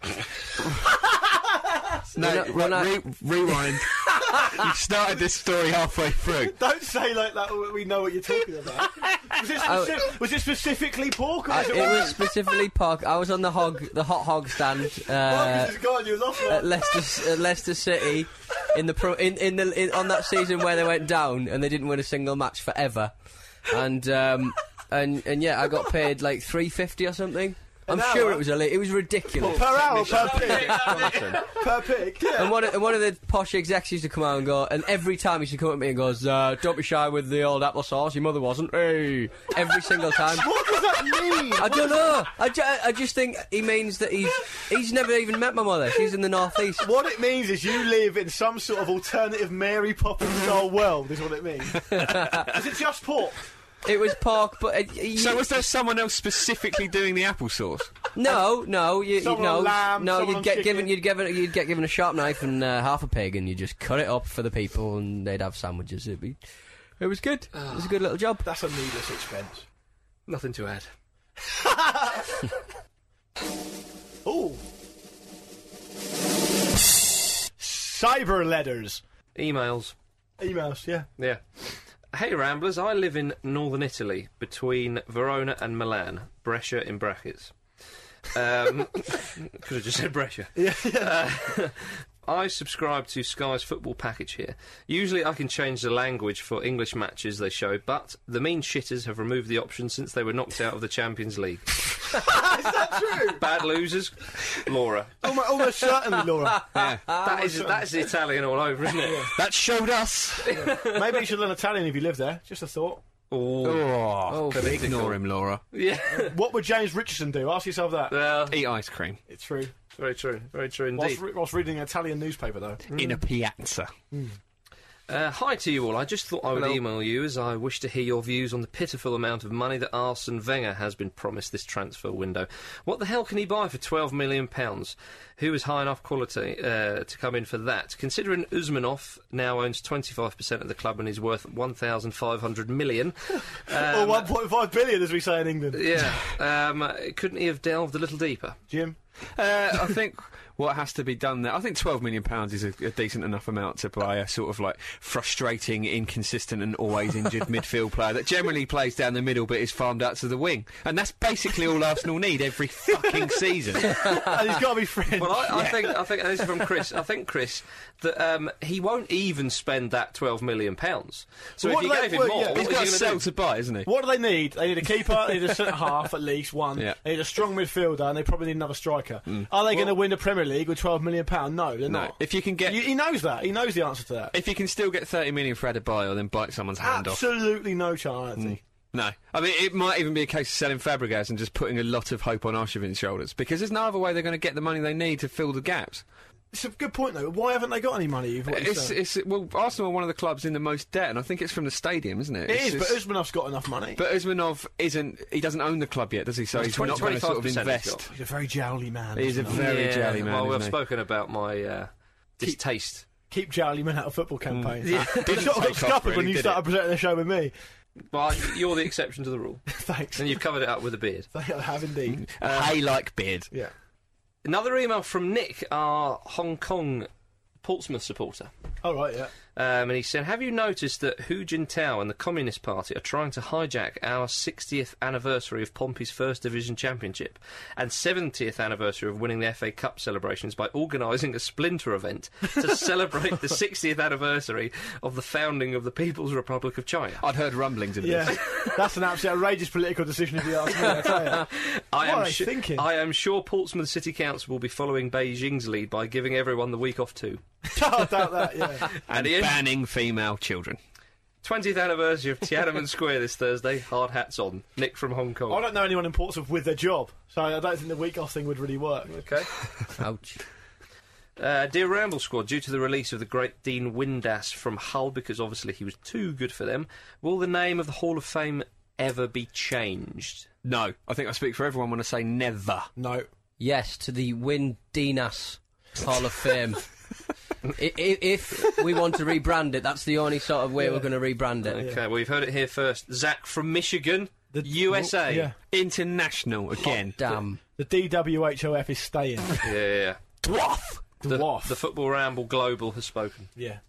No, When I- when I- re- rewind. You started this story halfway through. Don't say like that. We know what you're talking about. Was it, Oh. specific, was it specifically pork? Or Uh, was it it, was specifically pork. I was on the hog, the hot hog stand uh, Marcus has gone. You lost at one. Leicester, at Leicester City in the pro, in in the in, on that season where they went down and they didn't win a single match forever, and um, and and yeah, I got paid like three fifty or something. I'm An sure hour? it was a li- it was ridiculous. Per hour, per pig, per pig. Yeah. And one of, and one of the posh execs used to come out and go, and every time he used to come at me and goes, uh, "Don't be shy with the old applesauce. Your mother wasn't." Hey, every single time. What does that mean? I don't know. I, ju- I just think he means that he's he's never even met my mother. She's in the northeast. What it means is you live in some sort of alternative Mary Poppins style world. Is what it means. Is it just pork? It was pork, but uh, you, So was there someone else specifically doing the applesauce? no, no, you, you Someone no, on lamb, no. someone You'd on get chicken. given, you'd given, you'd get given a sharp knife and uh, half a pig, and you just cut it up for the people, and they'd have sandwiches. It'd be, it was good. It was a good little job. That's a needless expense. Nothing to add. Ooh. Cyber letters. Emails. Emails, yeah. Yeah. Hey Ramblers, I live in northern Italy between Verona and Milan. Brescia in brackets. Um, could have just said Brescia. Yeah, Uh, I subscribe to Sky's football package here. Usually I can change the language for English matches they show, but the mean shitters have removed the option since they were knocked out of the Champions League. Is that true? Bad losers, Laura. almost, almost certainly, Laura. That is that is Italian all over, isn't it? That showed us. Maybe you should learn Italian if you live there. Just a thought. Oh, Oh, Oh, ignore him, Laura. yeah. What would James Richardson do? Ask yourself that. Well, Eat ice cream It's true. very true, very true indeed. Whilst, re- whilst reading an Italian newspaper, though. in a piazza. Uh, hi to you all. I just thought I would Hello. email you as I wish to hear your views on the pitiful amount of money that Arsene Wenger has been promised this transfer window. What the hell can he buy for twelve million pounds? Who is high enough quality uh, to come in for that? Considering Usmanov now owns twenty-five percent of the club and is worth one thousand five hundred million. Or one point five billion, as we say in England. Yeah. Um, couldn't he have delved a little deeper? Jim? Uh, I think what has to be done there, I think twelve million pounds is a, a decent enough amount to buy a sort of like frustrating, inconsistent and always injured midfield player that generally plays down the middle but is farmed out to the wing. And that's basically all Arsenal need every fucking season. And he's got to be French. Well, I, I think I think and this is from Chris. I think Chris that um, he won't even spend that twelve million pounds. So Well, if you what do gave they- him well, more, yeah. what He's was got he to gonna sell do? to buy, isn't he? What do they need? They need a keeper, they need a centre half at least, one. Yeah. They need a strong midfielder, and they probably need another striker. Are they going to win the Premier League with twelve million pounds? No, they're No. not. If you can get, You- he knows that. He knows the answer to that. if you can still get thirty million for Adebayo, then bite someone's hand off. Absolutely no chance. No. I mean, it might even be a case of selling Fabregas and just putting a lot of hope on Arshavin's shoulders, because there's no other way they're going to get the money they need to fill the gaps. It's a good point, though. Why haven't they got any money? You've what you It's, said? it's, well, Arsenal are one of the clubs in the most debt, and I think it's from the stadium, isn't it? It It's is, but just- Usmanov's got enough money. But Usmanov isn't, he doesn't own the club yet, does he? So he's twenty, not going to sort of twenty-five percent he's invest. got. He's a very jowly man. He's a isn't he? very Yeah, jolly man, Well, we've isn't he? spoken about my uh, distaste. Keep jowly men out of football campaigns. Yeah. You Didn't sort of got take off, scuppered when really, you did started it? presenting the show with me. Well, you're the exception to the rule, Thanks. and you've covered it up with a beard. I have indeed. Uh, hey, like beard. Yeah. Another email from Nick, our Hong Kong Portsmouth supporter. All right, yeah. Um, and he said, have you noticed that Hu Jintao and the Communist Party are trying to hijack our sixtieth anniversary of Pompey's First Division Championship and seventieth anniversary of winning the F A Cup celebrations by organising a splinter event to celebrate the sixtieth anniversary of the founding of the People's Republic of China? I'd heard rumblings of Yeah, this. that's an absolutely outrageous political decision if you ask me, I tell you. I What am are they su- thinking? I am sure Portsmouth City Council will be following Beijing's lead by giving everyone the week off too. I doubt that, yeah. And Ian? banning female children. twentieth anniversary of Tiananmen Square this Thursday. Hard hats on. Nick from Hong Kong. I don't know anyone in Portsmouth with their job, so I don't think the week off thing would really work. Okay. Ouch. Uh, Dear Ramble Squad, due to the release of the great Dean Windass from Hull, because obviously he was too good for them, will the name of the Hall of Fame ever be changed? No, I think I speak for everyone when I say never. No. Yes, to the Windinas Hall of Fame. I- i- If we want to rebrand it, that's the only sort of way Yeah. we're going to rebrand it. Okay, well, you've heard it here first. Zach from Michigan, The- U S A. Yeah. International again. Damn. The D W H O F is staying. Yeah, yeah, yeah. Dwarf! The, Dwarf. the Football Ramble Global has spoken. Yeah.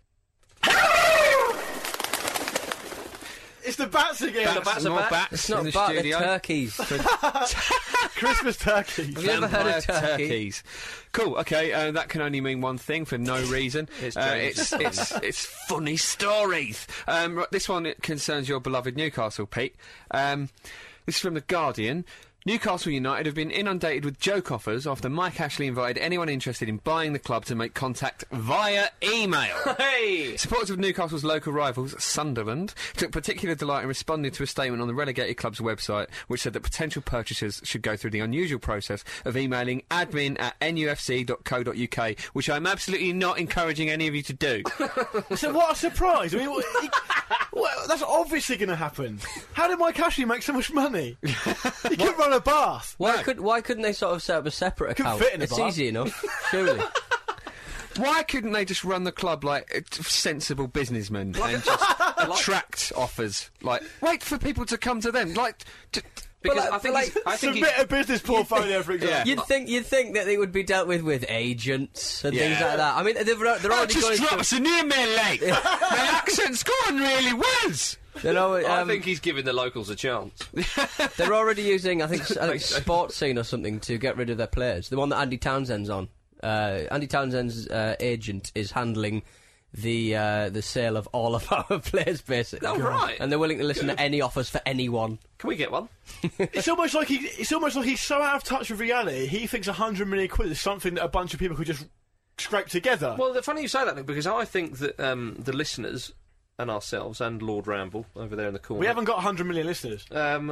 It's the bats again. Bats. bats are more back. bats It's not in the about the studio. turkeys. Christmas turkeys. Have you ever heard of Vampire turkey? turkeys? Cool. Okay, uh, that can only mean one thing for no reason. It's uh, James. it's, it's it's funny stories. Um, right, this one it concerns your beloved Newcastle, Pete. Um, this is from the Guardian. Newcastle United have been inundated with joke offers after Mike Ashley invited anyone interested in buying the club to make contact via email. Hey! Supporters of Newcastle's local rivals, Sunderland, took particular delight in responding to a statement on the relegated club's website, which said that potential purchasers should go through the unusual process of emailing admin at n u f c dot co dot u k, which I'm absolutely not encouraging any of you to do. So what a surprise! I mean, what, he, well, that's obviously going to happen. How did Mike Ashley make so much money? He couldn't run a bath. Why No. could Why couldn't they sort of set up a separate Couldn't account? fit in a It's bar. easy enough, surely. Why couldn't they just run the club like uh, t- sensible businessmen and just attract offers? Like, wait for people to come to them. Like, t- Because like- I think but he's, like- I think Submit he's, a business portfolio, for example. You'd think you'd think that it would be dealt with with agents and things Yeah. like that. I mean, they've, they're oh, already just going drop through. us an email, like. My accent's gone really well. You know, I um, think he's giving the locals a chance. they're already using, I think, s- I think Sports Scene or something to get rid of their players. The one that Andy Townsend's on. Uh, Andy Townsend's uh, agent is handling the uh, the sale of all of our players, basically. Oh, right. And they're willing to listen to any offers for anyone. Can we get one? It's almost like he. It's almost like he's so out of touch with reality. He thinks a hundred million quid is something that a bunch of people could just scrape together. Well, the funny you say that, Nick, because I think that um, the listeners and ourselves and Lord Ramble over there in the corner. we haven't got a hundred million listeners. Um,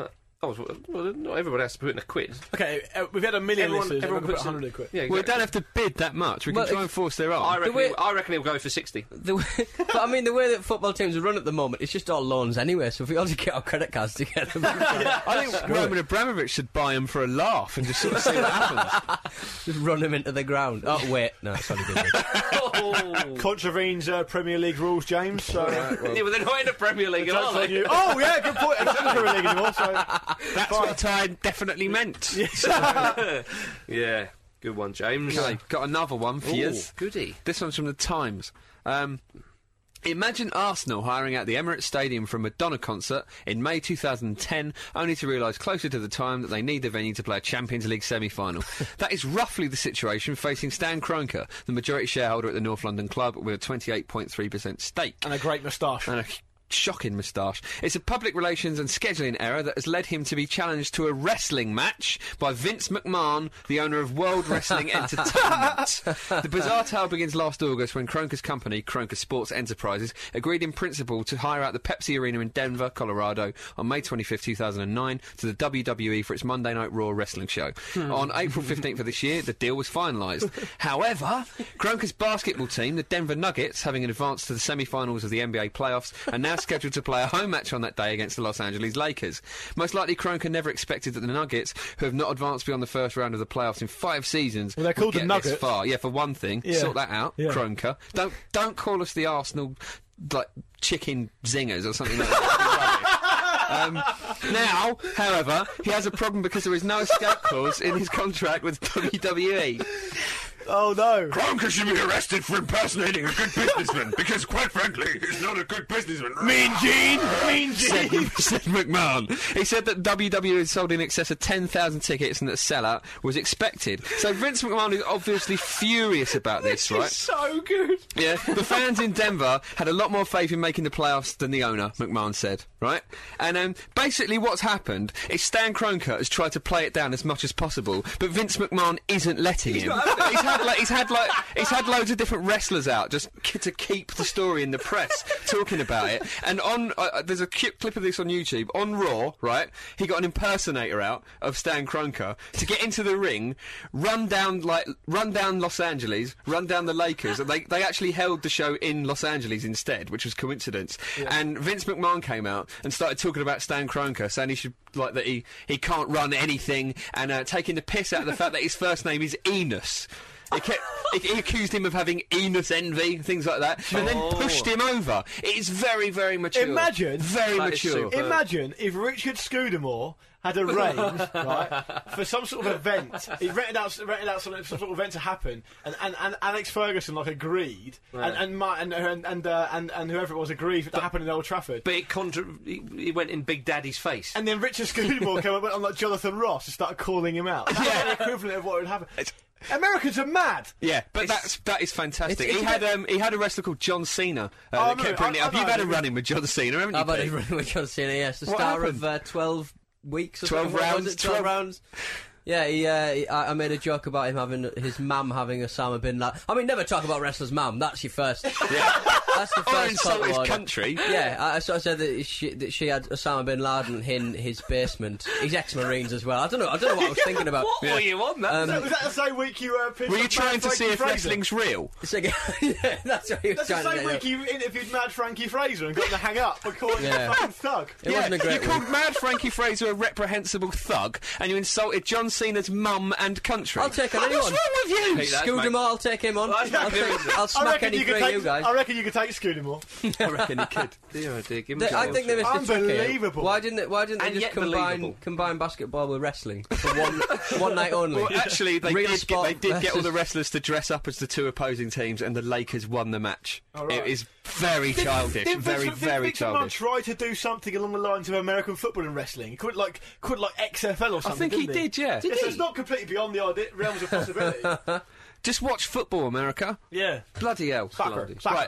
Oh, well, not everybody has to put in a quid. Okay, uh, we've had a million Everyone- listeners. everyone Everyone put puts in- one hundred quid. Yeah, Well, we exactly. don't have to bid that much. We Well, can try if- and force their I arm. reckon, way- he'll, I reckon he'll go for sixty. The way, but I mean, the way that football teams are run at the moment, it's just all loans anyway. So if we all just get our credit cards together, we can I think Roman Abramovich should buy him for a laugh and just sort of see what happens. just run him into the ground. Oh wait, no, sorry, didn't Oh. Contravenes uh, Premier League rules, James. So Yeah, but they're not in the Premier League, jokes are on they? you. Oh yeah, good point. It's not the Premier League anymore. So That's what I definitely meant. Yeah, good one, James. Okay, got another one for Ooh, you. goody. This one's from the Times. Um, imagine Arsenal hiring out the Emirates Stadium for a Madonna concert in May two thousand ten, only to realise closer to the time that they need the venue to play a Champions League semi-final. That is roughly the situation facing Stan Kroenke, the majority shareholder at the North London club, with a twenty-eight point three percent stake. and a great moustache. And a shocking moustache. It's a public relations and scheduling error that has led him to be challenged to a wrestling match by Vince McMahon, the owner of World Wrestling Entertainment. The bizarre tale begins last August when Kroenke's company, Kroenke Sports Enterprises, agreed in principle to hire out the Pepsi Arena in Denver, Colorado on May twenty-fifth, two thousand nine to the W W E for its Monday Night Raw wrestling show. On April fifteenth of this year, the deal was finalised. However, Kroenke's basketball team, the Denver Nuggets, having advanced to the semi-finals of the N B A playoffs, are now scheduled to play a home match on that day against the Los Angeles Lakers. Most likely, Kroenke never expected that the Nuggets, who have not advanced beyond the first round of the playoffs in five seasons, Well, they're called would the get this Nuggets. far. Yeah, for one thing, Yeah. sort that out, Yeah. Kroenke. Don't don't call us the Arsenal like chicken zingers or something like that. Um, now, however, he has a problem because there is no escape clause in his contract with W W E. Oh no! Kroenke should be arrested for impersonating a good businessman because, quite frankly, he's not a good businessman. Mean Gene, Mean Said, Gene. said McMahon. He said that W W E had sold in excess of ten thousand tickets and that a sellout was expected. So Vince McMahon is obviously furious about this, right? So good. Yeah, the fans in Denver had a lot more faith in making the playoffs than the owner, McMahon said, right? And um, basically what's happened is Stan Kroenke has tried to play it down as much as possible, but Vince McMahon isn't letting him. He's had like he's had like he's had loads of different wrestlers out just k- to keep the story in the press talking about it. And on uh, there's a cute clip of this on YouTube on Raw, right? He got an impersonator out of Stan Kroenke to get into the ring, run down like run down Los Angeles, run down the Lakers, and they they actually held the show in Los Angeles instead, which was coincidence. And Vince McMahon came out and started talking about Stan Kroenke, saying he should like that he he can't run anything, and uh, taking the piss out of the fact that his first name is Enos. He, kept, he, he accused him of having Enos envy, things like that, and then pushed him over. It's very, very mature. Imagine- very That is mature. super. Imagine if Richard Scudamore had arranged right for some sort of event. He rented out rented out some, some sort of event to happen, and, and, and Alex Ferguson like agreed, and and Ma- and and and, uh, and and whoever it was agreed for it to happen in Old Trafford. But it contra- he, he went in Big Daddy's face. And then Richard Scudamore came up went on like Jonathan Ross and started calling him out. That's Yeah. the equivalent of what would happen. Americans are mad. Yeah, but It's- that's that is fantastic. it's- it's he a had bit- um, he had a wrestler called John Cena uh, Oh, that I kept know, bringing it I- up. I You've know, had a I run in with John Cena, haven't you? How about Pete? his run with John Cena? Yes, the What star happened? of uh, twelve weeks or twelve something. What was rounds, it? twelve, twelve rounds. Yeah, he, uh, he, I, I made a joke about him having his mum having Osama bin Laden. I mean, never talk about wrestler's mum. That's your first. Yeah. That's the Or first insult top his order. country. Yeah, I, so I said that she, that she had Osama bin Laden in his basement. He's ex-Marines as well. I don't know. I don't know what I was thinking about. What were you on that? Um, Was that the same week you uh, pissed Were you off trying Mad to see Frankie if Fraser? wrestling's real? So, yeah, that's what he was That's the trying to same say. week you interviewed Mad Frankie Fraser and got to hang up for calling him Yeah. a fucking thug. It wasn't a great you week. called Mad Frankie Fraser a reprehensible thug, and you insulted John Cena's mum and country. I'll take on What's anyone. wrong with you? Hey, that's Scudamore, mate. I'll take him on. That's I'll, magnificent. take, I'll I smack reckon any you three could of take. you guys. I reckon you could take Scudamore. I reckon he could. Dear, oh dear, give him They- I a think they missed a trick here. Unbelievable. Why didn't they, Why didn't they And just yet combine believable. combine basketball with wrestling for one one night only? Well, actually, they Real did, get, sport they did get all the versus- wrestlers to dress up as the two opposing teams, and the Lakers won the match. All right. It is very childish, Did very, Vince- very did Vince McMahon childish. try to do something along the lines of American football and wrestling? He could like could like X F L or I something. think he didn't did, yeah. Yes, it's not completely beyond the idea, realms of possibility. Just watch football, America. Yeah. Bloody hell. Soccer, Bloody. soccer. Right.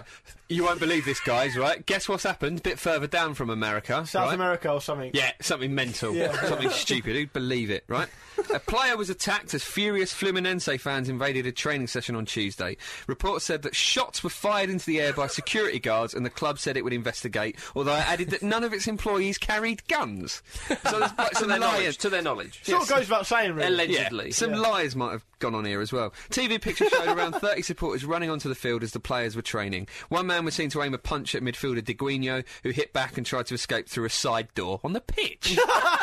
You won't believe this, guys, right? Guess what's happened? A bit further down from America. South right? America or something. Yeah, something mental. Yeah. Something stupid. Who'd believe it, right? A player was attacked as furious Fluminense fans invaded a training session on Tuesday. Reports said that shots were fired into the air by security guards and the club said it would investigate, although it added that none of its employees carried guns. So there's like, To some their knowledge. liars. To their knowledge. Sort of goes without saying, really. Allegedly. Yeah, some Yeah. lies might have gone on here as well. T V pictures showed around thirty supporters running onto the field as the players were training. One man was seen to aim a punch at midfielder Diguinho, who hit back and tried to escape through a side door on the pitch.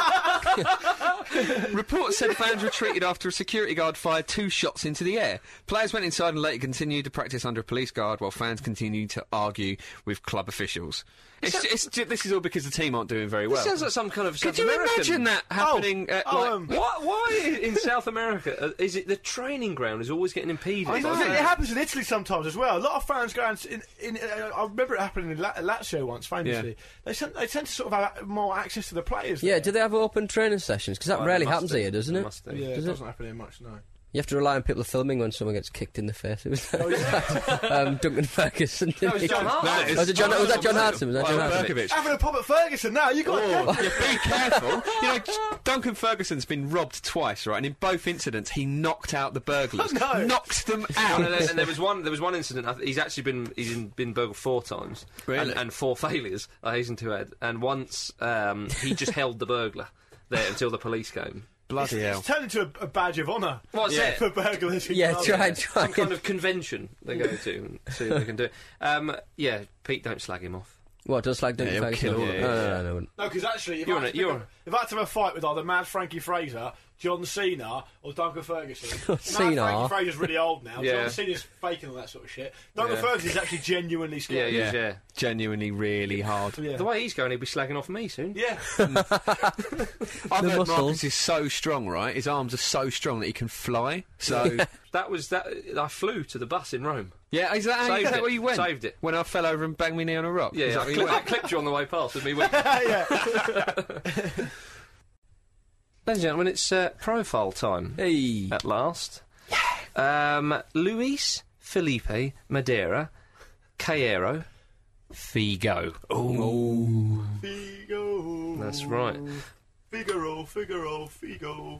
Reports said fans retreated after a security guard fired two shots into the air. Players went inside and later continued to practice under a police guard while fans continued to argue with club officials. It's, it's, ju- this is all because the team aren't doing very well. It sounds like some kind of Could South you American. imagine that happening? Oh, at, oh, like, um, Why, why in South America uh, is it the training ground is always getting impeded? I know. by It fans? happens in Italy sometimes as well. A lot of fans go and in. in uh, I remember it happening in La- Lazio once, famously. Yeah. They, tend, they tend to sort of have more access to the players. Yeah, there. do they have open training sessions? Because that Well, rarely they must happens do. here, doesn't They it? must do. Yeah, it Does it? doesn't happen here much, no. You have to rely on people filming when someone gets kicked in the face. It was Oh, yeah. um, Duncan Ferguson. That was John Hart. That is- Was it John? Was that John Hartson? Was that John Oh, Hartson? Berkovic. Having a pop at Ferguson now, you got Oh, to yeah, be careful. You know, Duncan Ferguson's been robbed twice, right? And in both incidents, he knocked out the burglars. No. Knocked them and, out. there, and there was one. There was one incident. I th- He's actually been he's in, been burgled four times, Really? and, and four failures. I hasten to add. And once um, he just held the burglar there until the police came. Bloody hell. It's turned into a, a badge of honour. What's yeah. it? For burglars. in Yeah, clubs. try, try. Some kind of convention they go to and see if they can do it. Um, yeah, Pete, don't slag him off. What, does like Duncan Yeah, he'll Ferguson? kill No, you. no, no, no, no. No, because actually, if, You're I had in to it, you're- pick a- if I had to have a fight with either Mad Frankie Fraser, John Cena, or Duncan Ferguson, Mad Cena. Frankie Fraser's really old now. Yeah. John Cena's faking all that sort of shit. Duncan Yeah. Ferguson's actually genuinely Yeah, scary. yeah, Yeah. yeah. Genuinely really hard. Yeah. The way he's going, he'll be slagging off me soon. Yeah. I've The heard muscles. Marcus is so strong, right? His arms are so strong that he can fly. So, That was that. I flew to the bus in Rome. yeah, is that, how you, Saved is that it. where you went? Saved it. When I fell over and banged me knee on a rock? Yeah, Is yeah. that I, where you clipped, I went? clipped you on the way past with me. With yeah. Ladies and gentlemen, it's uh, profile time Hey. at last. Um, Luis Felipe Madeira Caero Figo. Oh, Figo. that's right. Figaro, Figaro, Figo.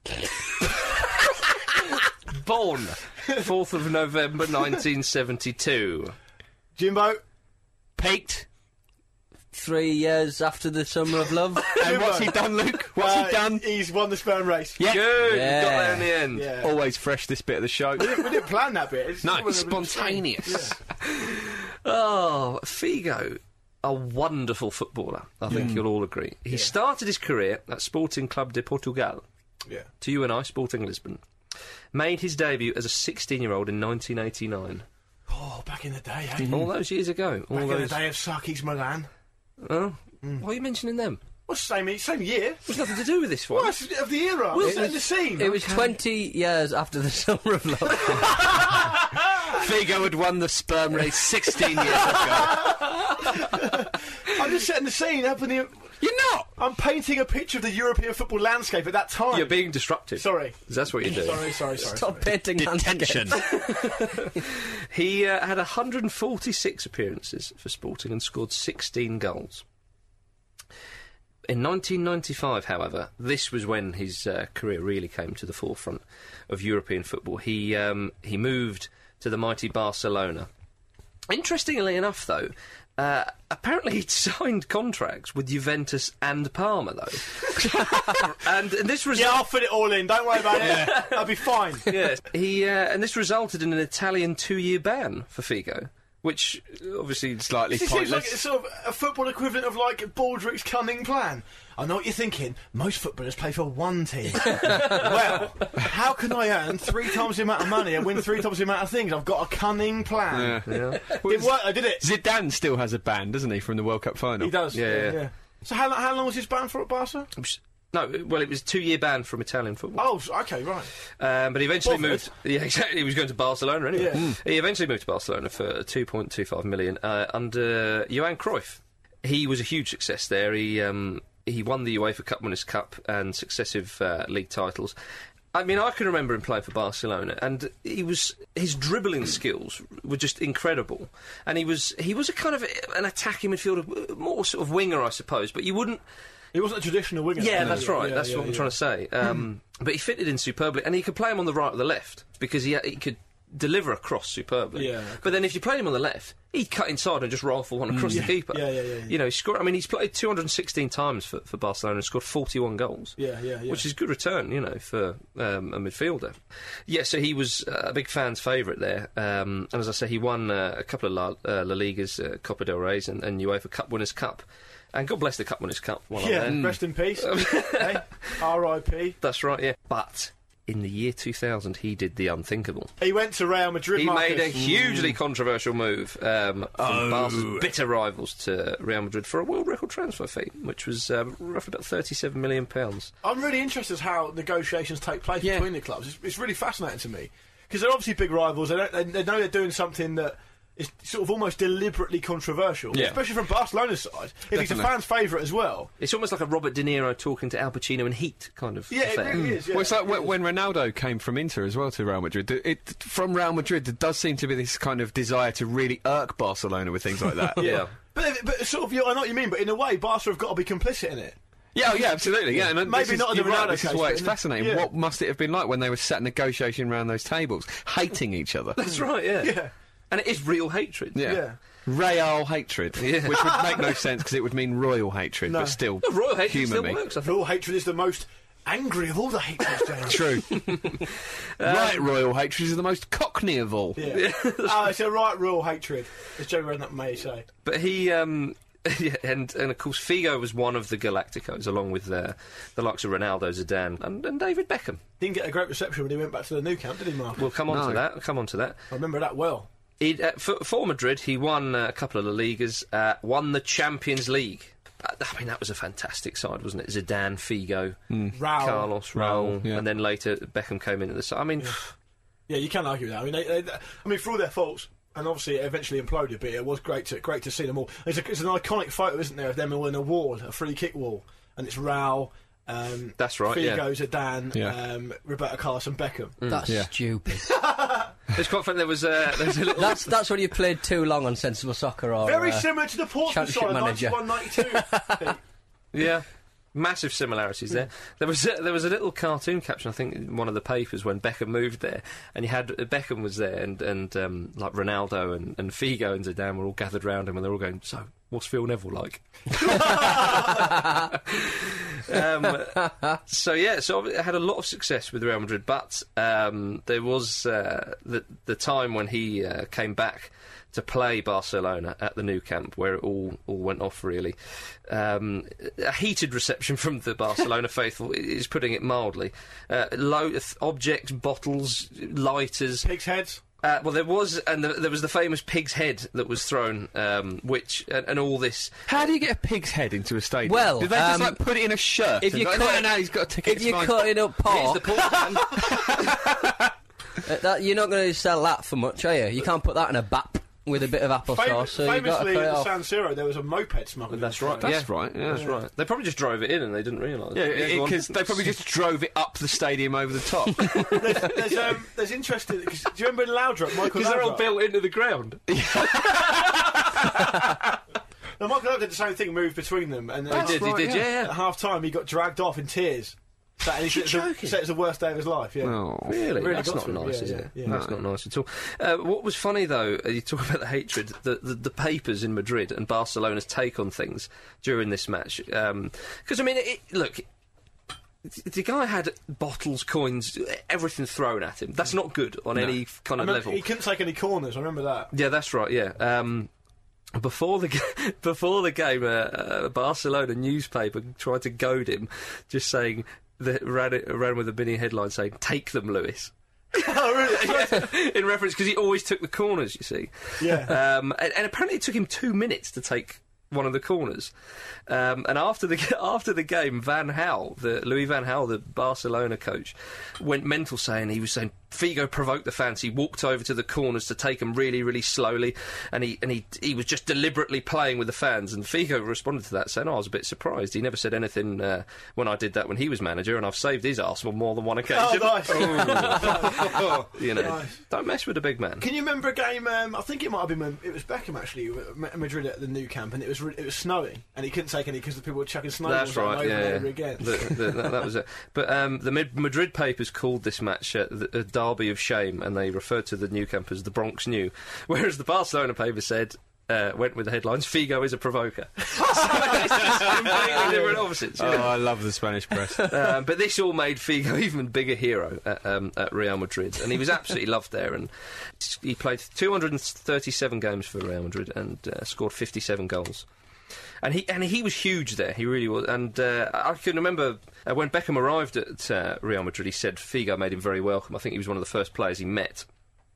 Born fourth of November nineteen seventy-two. Jimbo. Peaked. Three years after the Summer of Love. And what's he done, Luke? What's Uh, he done? He's won the sperm race. Yeah. Good, Yeah. you got there in the end. Yeah. Always fresh, this bit of the show. We didn't, we didn't plan that bit. It's No, just it's one of the- spontaneous. Oh, Figo, a wonderful footballer. I think you'll all agree. He started his career at Sporting Club de Portugal. Yeah. To you and I, Sporting Lisbon. Made his debut as a sixteen-year-old in nineteen eighty-nine. Oh, back in the day, eh? All those years ago. All Back in the those. day of Sakis Milan. Oh, why are you mentioning them? Well, same same year. There's nothing to do with this one. Well, it's of the era. Well, It's it in the scene. It was twenty years after the Summer of Love. Figo had won the sperm race sixteen years ago. I'm just setting the scene up in the. You're not! I'm painting a picture of the European football landscape at that time. You're being disruptive. Sorry. That's what you do. Sorry, sorry, sorry. Stop painting Detention. landscapes. He uh, had one hundred forty-six appearances for Sporting and scored sixteen goals. In nineteen ninety-five, however, this was when his uh, career really came to the forefront of European football. He um, he moved to the mighty Barcelona. Interestingly enough, though, uh, apparently he'd signed contracts with Juventus and Parma, though. and, and this was Yeah, I'll fit it all in. Don't worry about it. I'll be fine. yes. He uh, and this resulted in an Italian two-year ban for Figo, which uh, obviously Slightly It seems like pointless. it's sort of a football equivalent of like Baldrick's cunning plan. I know what you're thinking. Most footballers play for one team. Well, how can I earn three times the amount of money and win three times the amount of things? I've got a cunning plan. Yeah. Yeah. Didn't work, I did it. Zidane still has a band, doesn't he, from the World Cup final? He does. Yeah, yeah. So how, how long was his ban for at Barca? No, well, it was a two-year ban from Italian football. Oh, s- okay, right. Um, but he eventually Watford. moved. Yeah, exactly. He was going to Barcelona anyway. Yeah. Mm. He eventually moved to Barcelona for two point two five million uh, under Johan Cruyff. He was a huge success there. He um, he won the UEFA Cup Winners' Cup and successive uh, league titles. I mean, I can remember him playing for Barcelona, and he was his dribbling skills were just incredible. And he was he was a kind of an attacking midfielder, more sort of winger, I suppose. But you wouldn't. He wasn't a traditional winger. Yeah, that's right. Yeah, that's yeah, what I'm yeah. trying to say. Um, but he fitted in superbly, and he could play him on the right or the left because he he could deliver a cross superbly. Yeah, but then if you played him on the left, he'd cut inside and just rifle one across yeah. the keeper. Yeah, yeah, yeah, yeah. You know, he scored. I mean, he's played two hundred sixteen times for, for Barcelona and scored forty-one goals. Yeah, yeah, yeah. Which is good return, you know, for um, a midfielder. Yeah, so he was uh, a big fan's favourite there. Um, and as I say, he won uh, a couple of La, uh, La Ligas, uh, Copa del Rey's and, and UEFA Cup Winners' Cup. And God bless the Cup Winners' Cup. While yeah, I'm there. rest in peace. Hey, R I P. That's right, yeah. But in the year two thousand, he did the unthinkable. He went to Real Madrid. He Marcus. made a hugely controversial move um, from Oh. Barca's bitter rivals to Real Madrid for a world record transfer fee, which was um, roughly about thirty-seven million pounds. I'm really interested as how negotiations take place Yeah. between the clubs. It's, it's really fascinating to me because they're obviously big rivals. They, don't, they, they know they're doing something that is sort of almost deliberately controversial, Yeah. especially from Barcelona's side. If he's a Definitely. fan's favourite as well. It's almost like a Robert De Niro talking to Al Pacino in Heat kind of Yeah, it affair. really is. Yeah, Well, it's like it when, is. when Ronaldo came from Inter as well to Real Madrid. It, it, from Real Madrid, there does seem to be this kind of desire to really irk Barcelona with things like that. Yeah. But, but sort of, yeah, I know what you mean. But in a way, Barca have got to be complicit in it. Yeah, oh, yeah, absolutely. Yeah, and Maybe this is, not in the you're right, Ronaldo This is case, why but it's in the- fascinating. yeah. What must it have been like when they were sat negotiating around those tables, hating each other? That's right, yeah. Yeah. And it is real hatred. Yeah. Yeah. Real hatred, Yeah. which would make no sense because it would mean royal hatred, No. but still, The royal hatred humour still me. works, I think. Real hatred is the most angry of all the hatreds, James. True. right, royal hatred is the most cockney of all. Yeah. Oh, it's a right real hatred, as Joe Redknapp may say. But he, um, yeah, and and of course Figo was one of the Galacticos, along with uh, the likes of Ronaldo, Zidane, and, and David Beckham. Didn't get a great reception when he went back to the Nou Camp, did he, Mark? We'll come on No. to that. Come on to that. I remember that well. He, uh, for, for Madrid, he won uh, a couple of La Ligas, uh, won the Champions League. Uh, I mean, that was a fantastic side, wasn't it? Zidane, Figo, Raul. Carlos, Raul, Raul, yeah. and then later Beckham came into the side. I mean, Yeah, you can't argue with that. I mean, they, they, I mean, for all their faults, and obviously it eventually imploded, but it was great to great to see them all. It's, a, it's an iconic photo, isn't there, of them all in a wall, a free kick wall, and it's Raul, um, That's right, Figo, yeah. Zidane, Yeah. um, Roberto Carlos, and Beckham. That's Yeah. stupid. it's quite funny. There was, uh, there was a little. that's that's when you played too long on Sensible Soccer or Very uh, similar to the Portsmouth Championship side of manager. ninety-one ninety-two. Yeah, massive similarities there. There was a, there was a little cartoon caption, I think, in one of the papers when Beckham moved there, and you had uh, Beckham was there, and and um, like Ronaldo and, and Figo and Zidane were all gathered round him, and they're all going, "So, what's Phil Neville like?" um, so yeah, so I had a lot of success with Real Madrid, but um, there was uh, the the time when he uh, came back to play Barcelona at the Nou Camp, where it all, all went off, really. Um, a heated reception from the Barcelona faithful is putting it mildly. Uh, low, th- objects, bottles, lighters. Pig's heads. Uh, well, there was, and the, there was the famous pig's head that was thrown, um, which, and, and all this. How do you get a pig's head into a stadium? Well, did they just um, like put it in a shirt? if and you go, cut- no, no, he's got a ticket. If you're it's fine." cutting up Here's the pork, pork man. uh, that, you're not going to sell that for much, are you? You can't put that in a bap with a bit of applesauce, so you've got to famously, cut it at off. San Siro, there was a moped smuggling. That's right. That's yeah. right, yeah. That's right. They probably just drove it in and they didn't realise. Yeah, go on. because they probably just drove it up the stadium over the top. there's, there's, um, there's interesting. Cause, do you remember in Laudrup, Michael Because they're all Laudrup? built into the ground. Now, Michael Laudrup did the same thing, moved between them, and then He did, he did, yeah, At yeah. half time, he got dragged off in tears. That, and he said, joking? it's the, said it's the worst day of his life. Yeah. Oh. Really? Really That's got not to him, nice, yeah, is yeah, it? yeah. That's not nice at all. Uh, what was funny, though, uh, you talk about the hatred, the, the, the papers in Madrid and Barcelona's take on things during this match. Because, I mean, it, look, the guy had bottles, coins, everything thrown at him. That's not good on any kind I of remember level. he couldn't take any corners. I remember that. Yeah, that's right. Yeah. Um, before the ga- before the game, uh, a Barcelona newspaper tried to goad him, just saying that ran it, ran with a mini headline saying "Take them, Lewis." Oh, really? Yeah, in reference because he always took the corners. You see. Yeah. Um, and, and apparently it took him two minutes to take one of the corners. Um, and after the after the game, Van Gaal, the Louis Van Gaal, the Barcelona coach, went mental, saying he was saying, Figo provoked the fans. He walked over to the corners to take them really, really slowly, and he and he he was just deliberately playing with the fans. And Figo responded to that, saying, "Oh, I was a bit surprised. He never said anything uh, when I did that when he was manager, and I've saved his arse on more than one occasion." Oh, nice. You know, Nice. don't mess with a big man. Can you remember a game? Um, I think it might have been when it was Beckham actually, at Madrid at the Nou Camp, and it was re- it was snowing, and he couldn't take any because the people were chucking snowballs That's right. over Yeah, and yeah. over again. The, the, that, that was it. But um, the Mid- Madrid papers called this match uh, the, a derby of shame, and they referred to the Nou Camp as the Bronx New, whereas the Barcelona paper said. Uh, went with the headlines, Figo is a provoker. So it's completely different opposites. You Oh, know? I love the Spanish press. um, but this all made Figo even bigger hero at, um, at Real Madrid, and he was absolutely loved there. And he played two hundred thirty-seven games for Real Madrid and uh, scored fifty-seven goals. And he and he was huge there. He really was. And uh, I can remember uh, when Beckham arrived at uh, Real Madrid, he said Figo made him very welcome. I think he was one of the first players he met.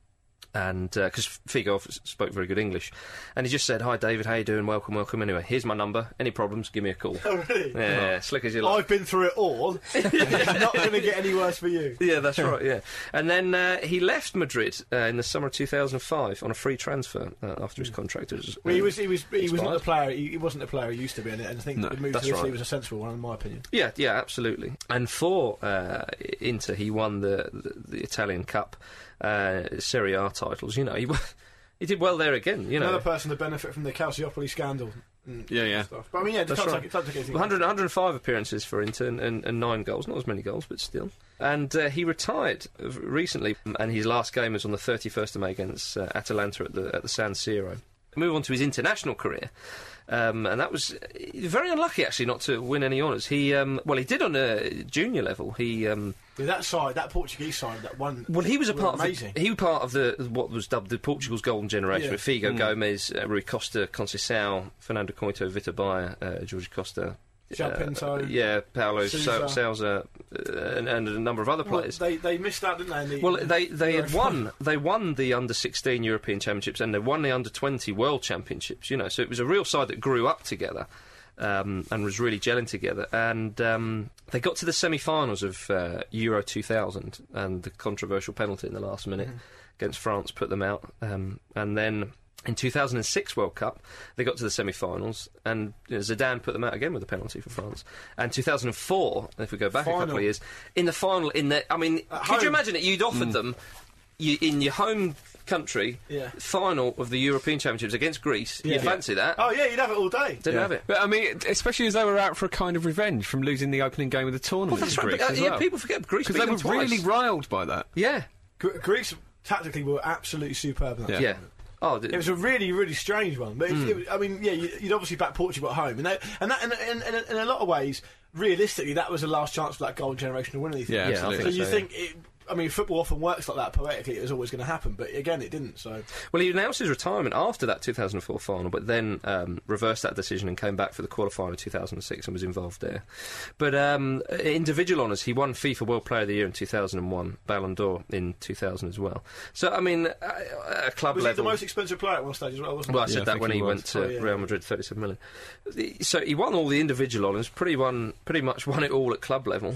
And because uh, Figo spoke very good English, and he just said, "Hi, David, how you doing? Welcome, welcome. Anyway, here's my number. Any problems, give me a call." Oh, really? Yeah, slick as you like. I've been through it all. It's not going to get any worse for you. Yeah, that's right, yeah. And then uh, he left Madrid uh, in the summer of two thousand five on a free transfer uh, after his contract was Well, he was he was he was not the expired. player. He, he wasn't the player he used to be, and I think No, the move that's to Italy right. was a sensible one, in my opinion. Yeah, yeah, absolutely. And for uh, Inter, he won the, the, the Italian Cup, uh, Serie A titles. You know, he he did well there again. You know, Another person to benefit from the Calciopoli scandal. And Yeah, yeah. Stuff. But I mean, yeah, That's can't right. take, can't take anything. one hundred, one hundred five appearances for Inter and, and, and nine goals. Not as many goals, but still. And uh, he retired uh, recently, and his last game was on the thirty-first of May against uh, Atalanta at the at the San Siro. Move on to his international career. Um, and that was uh, very unlucky, actually, not to win any honours. He, um, well, he did on a junior level. He, um, Yeah, that side, that Portuguese side, that one. well, he was a were part amazing. of the, he was part of the what was dubbed the Portugal's golden generation Yeah. with Figo, Gomes, uh, Rui Costa, Conceição, Fernando Coito, Vitor Baia, uh, Jorge Costa. João uh, Pinto, yeah, Paulo Sousa. Sousa, uh, and, and a number of other Well, players. they they missed out, didn't they? In the, Well, they they Euro had final. won they won the under sixteen European Championships and they won the under twenty World Championships. You know, so it was a real side that grew up together um, and was really gelling together. And um, they got to the semi-finals of uh, Euro two thousand, and the controversial penalty in the last minute Mm-hmm. against France put them out. Um, and then in two thousand six World Cup, they got to the semi-finals, and you know, Zidane put them out again with a penalty for France. And two thousand four, if we go back a couple Final. of years, in the final, in the, I mean, At could you home. imagine it? You'd offered them you, in your home country, Yeah. final of the European Championships against Greece. Yeah. You'd fancy that? Oh yeah, you'd have it all day. Didn't have it. But I mean, especially as they were out for a kind of revenge from losing the opening game of the tournament Well, that's in right. Greece But, uh, as yeah, well. people forget Greece Because they beat were them twice. really riled by that. Yeah, Gre- Greece tactically were absolutely superb. In that Yeah. yeah. tournament. Oh, th- It was a really, really strange one, but it, Hmm. it, was- I mean, yeah, you, you'd obviously back Portugal at home, and that, and that, and, and, and in a lot of ways, realistically, that was the last chance for that golden generation to win anything. Yeah, Yeah, I absolutely. So think you so, think, it, I mean, football often works like that. Poetically, it was always going to happen, but again, it didn't. So Well, he announced his retirement after that two thousand four final, but then um, reversed that decision and came back for the quarterfinal of two thousand six and was involved there. But um, individual honours, he won FIFA World Player of the Year in two thousand one, Ballon d'Or in two thousand as well. So, I mean, uh, a club was he level... the most expensive player at one stage as well? Wasn't Well, I he? said Yeah, I that think when he he was. went to Oh, yeah. Real Madrid, thirty-seven million. The- So he won all the individual honours, pretty won, pretty much won it all at club level.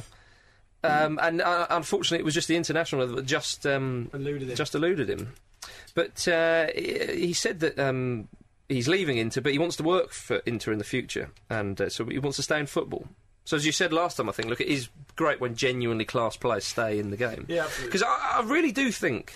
Um, and uh, unfortunately, it was just the international that just um, Eluded him. just eluded him. But uh, he, he said that um, he's leaving Inter, but he wants to work for Inter in the future, and uh, so he wants to stay in football. So as you said last time, I think, look, it is great when genuinely class players stay in the game. Yeah, absolutely. Because I, I really do think,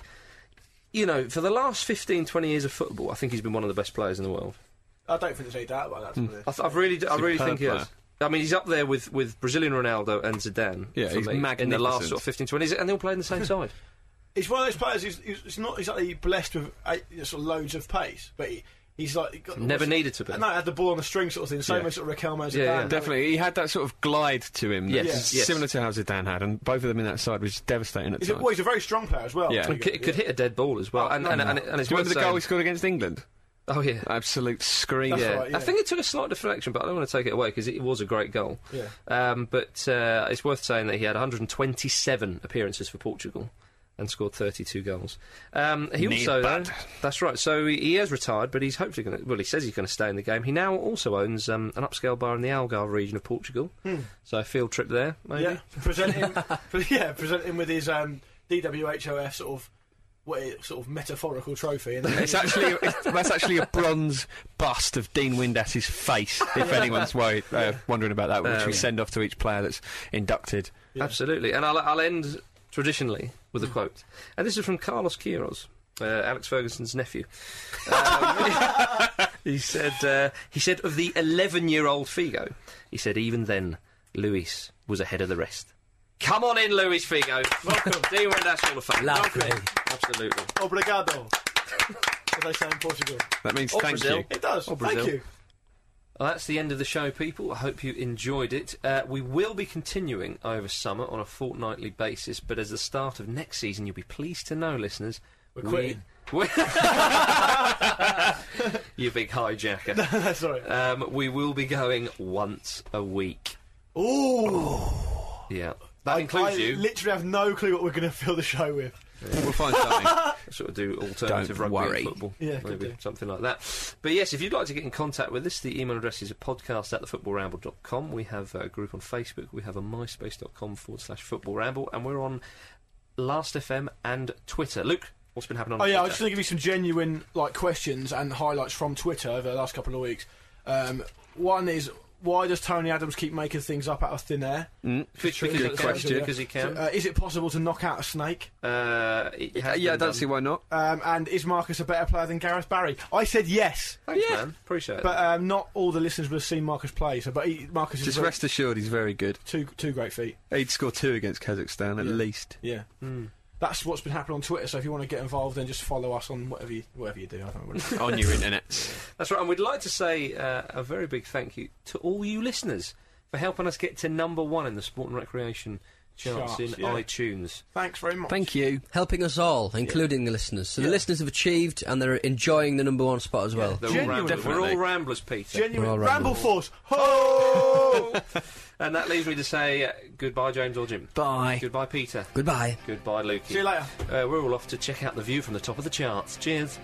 you know, for the last fifteen, twenty years of football, I think he's been one of the best players in the world. I don't think there's any doubt about that. to be honest. I, th- I really, do, I really Superb think he player. is. I mean, he's up there with, with Brazilian Ronaldo and Zidane. Yeah, for he's me, in the magnificent. last sort of fifteen, twenty years, and they all played on the same side. He's one of those players who's, who's who's not exactly blessed with uh, sort of loads of pace, but he, he's like he got, Never needed to be. No, had the ball on the string sort of thing. Same Yeah. as sort of Raquel Zidane. Yeah, yeah. Definitely, he had that sort of glide to him, Yes, that's yes. similar to how Zidane had, and both of them in that side was devastating at He's a, times. well, he's a very strong player as well. Yeah. And c- could hit a dead ball as well. Oh, and, no, and, no. and, and it's Do you worth remember the saying- goal he scored against England? Oh, yeah. Absolute scream. That's Yeah. right, yeah. I think it took a slight deflection, but I don't want to take it away because it was a great goal. Yeah. Um, but uh, it's worth saying that he had one hundred twenty-seven appearances for Portugal and scored thirty-two goals. Um, he Need also, bad. that's right. So he, he has retired, but he's hopefully going to. Well, he says he's going to stay in the game. He now also owns um, an upscale bar in the Algarve region of Portugal. So a field trip there, maybe. Yeah, present him. pre- yeah, present him with his um, D W H O F sort of what is, sort of metaphorical trophy. And It's actually it's, that's actually a bronze bust of Dean Windas's face. If anyone's worried, uh, wondering about that, which Um, we send off to each player that's inducted. Yeah. Absolutely. And I'll, I'll end traditionally with a quote. And this is from Carlos Queiroz, uh, Alex Ferguson's nephew. Um, he said, uh, he said of the eleven-year-old Figo, he said, even then, Luis was ahead of the rest. Come on in, Luis Figo. Welcome. Dean Windass Hall of Fame. Lovely. Welcome. Absolutely. Obrigado, as they say in Portugal. That means Or thank Brazil. you. It does. Or Thank Brazil. you. Well, that's the end of the show, people. I hope you enjoyed it. Uh, we will be continuing over summer on a fortnightly basis, but as the start of next season, you'll be pleased to know, listeners, We're quitting. We, you big hijacker. That's all right. Um, we will be going once a week. Ooh. Yeah. That I, includes I you. literally have no clue what we're going to fill the show with. We'll find something. Sort of do alternative Don't rugby worry. and football. Yeah, could maybe do. something like that. But yes, if you'd like to get in contact with us, the email address is podcast at thefootballramble dot com. We have a group on Facebook. We have a myspace.com forward slash footballramble. And we're on Last F M and Twitter. Luke, what's been happening on Oh yeah, I Twitter? was just going to give you some genuine like questions and highlights from Twitter over the last couple of weeks. Um, one is, why does Tony Adams keep making things up out of thin air? Mm. Because True, he that's can. true, yeah. Because he can. So, uh, is it possible to knock out a snake? Uh, it has Yeah, I been don't done. see why not. Um, and is Marcus a better player than Gareth Barry? I said yes, Thanks, Yeah. man. Appreciate it. but um, not all the listeners will have seen Marcus play. So, but he, Marcus is Just very- rest assured, he's very good. two two great feet. He'd score two against Kazakhstan at Yeah. least. Yeah. Mm. That's what's been happening on Twitter. So if you want to get involved, then just follow us on whatever you whatever you do. I don't know. What On your internet. That's right, and we'd like to say uh, a very big thank you to all you listeners for helping us get to number one in the Sport and Recreation charts, Charts, in yeah. iTunes. Thanks very much. Thank you. Helping us all, including the listeners. So Yeah. the listeners have achieved, and they're enjoying the number one spot as well. They're all Genuine. ramblers. We're Definitely. all ramblers, Peter. Genuine We're all Ramble ramblers. Force. Ho! And that leaves me to say uh, goodbye, James or Jim. Bye. Goodbye, Peter. Goodbye. Goodbye, Luke. See you later. Uh, we're all off to check out the view from the top of the charts. Cheers.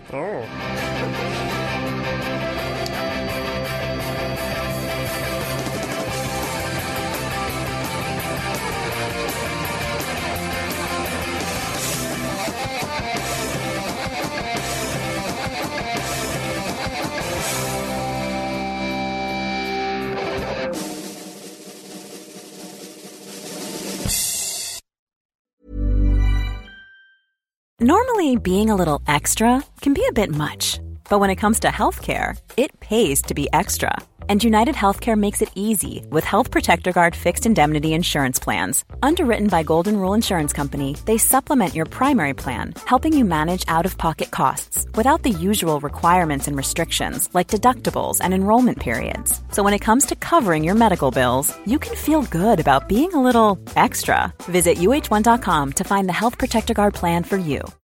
Normally, being a little extra can be a bit much, but when it comes to healthcare, it pays to be extra. And United Healthcare makes it easy with Health Protector Guard fixed indemnity insurance plans. Underwritten by Golden Rule Insurance Company, they supplement your primary plan, helping you manage out-of-pocket costs without the usual requirements and restrictions like deductibles and enrollment periods. So when it comes to covering your medical bills, you can feel good about being a little extra. Visit U H one dot com to find the Health Protector Guard plan for you.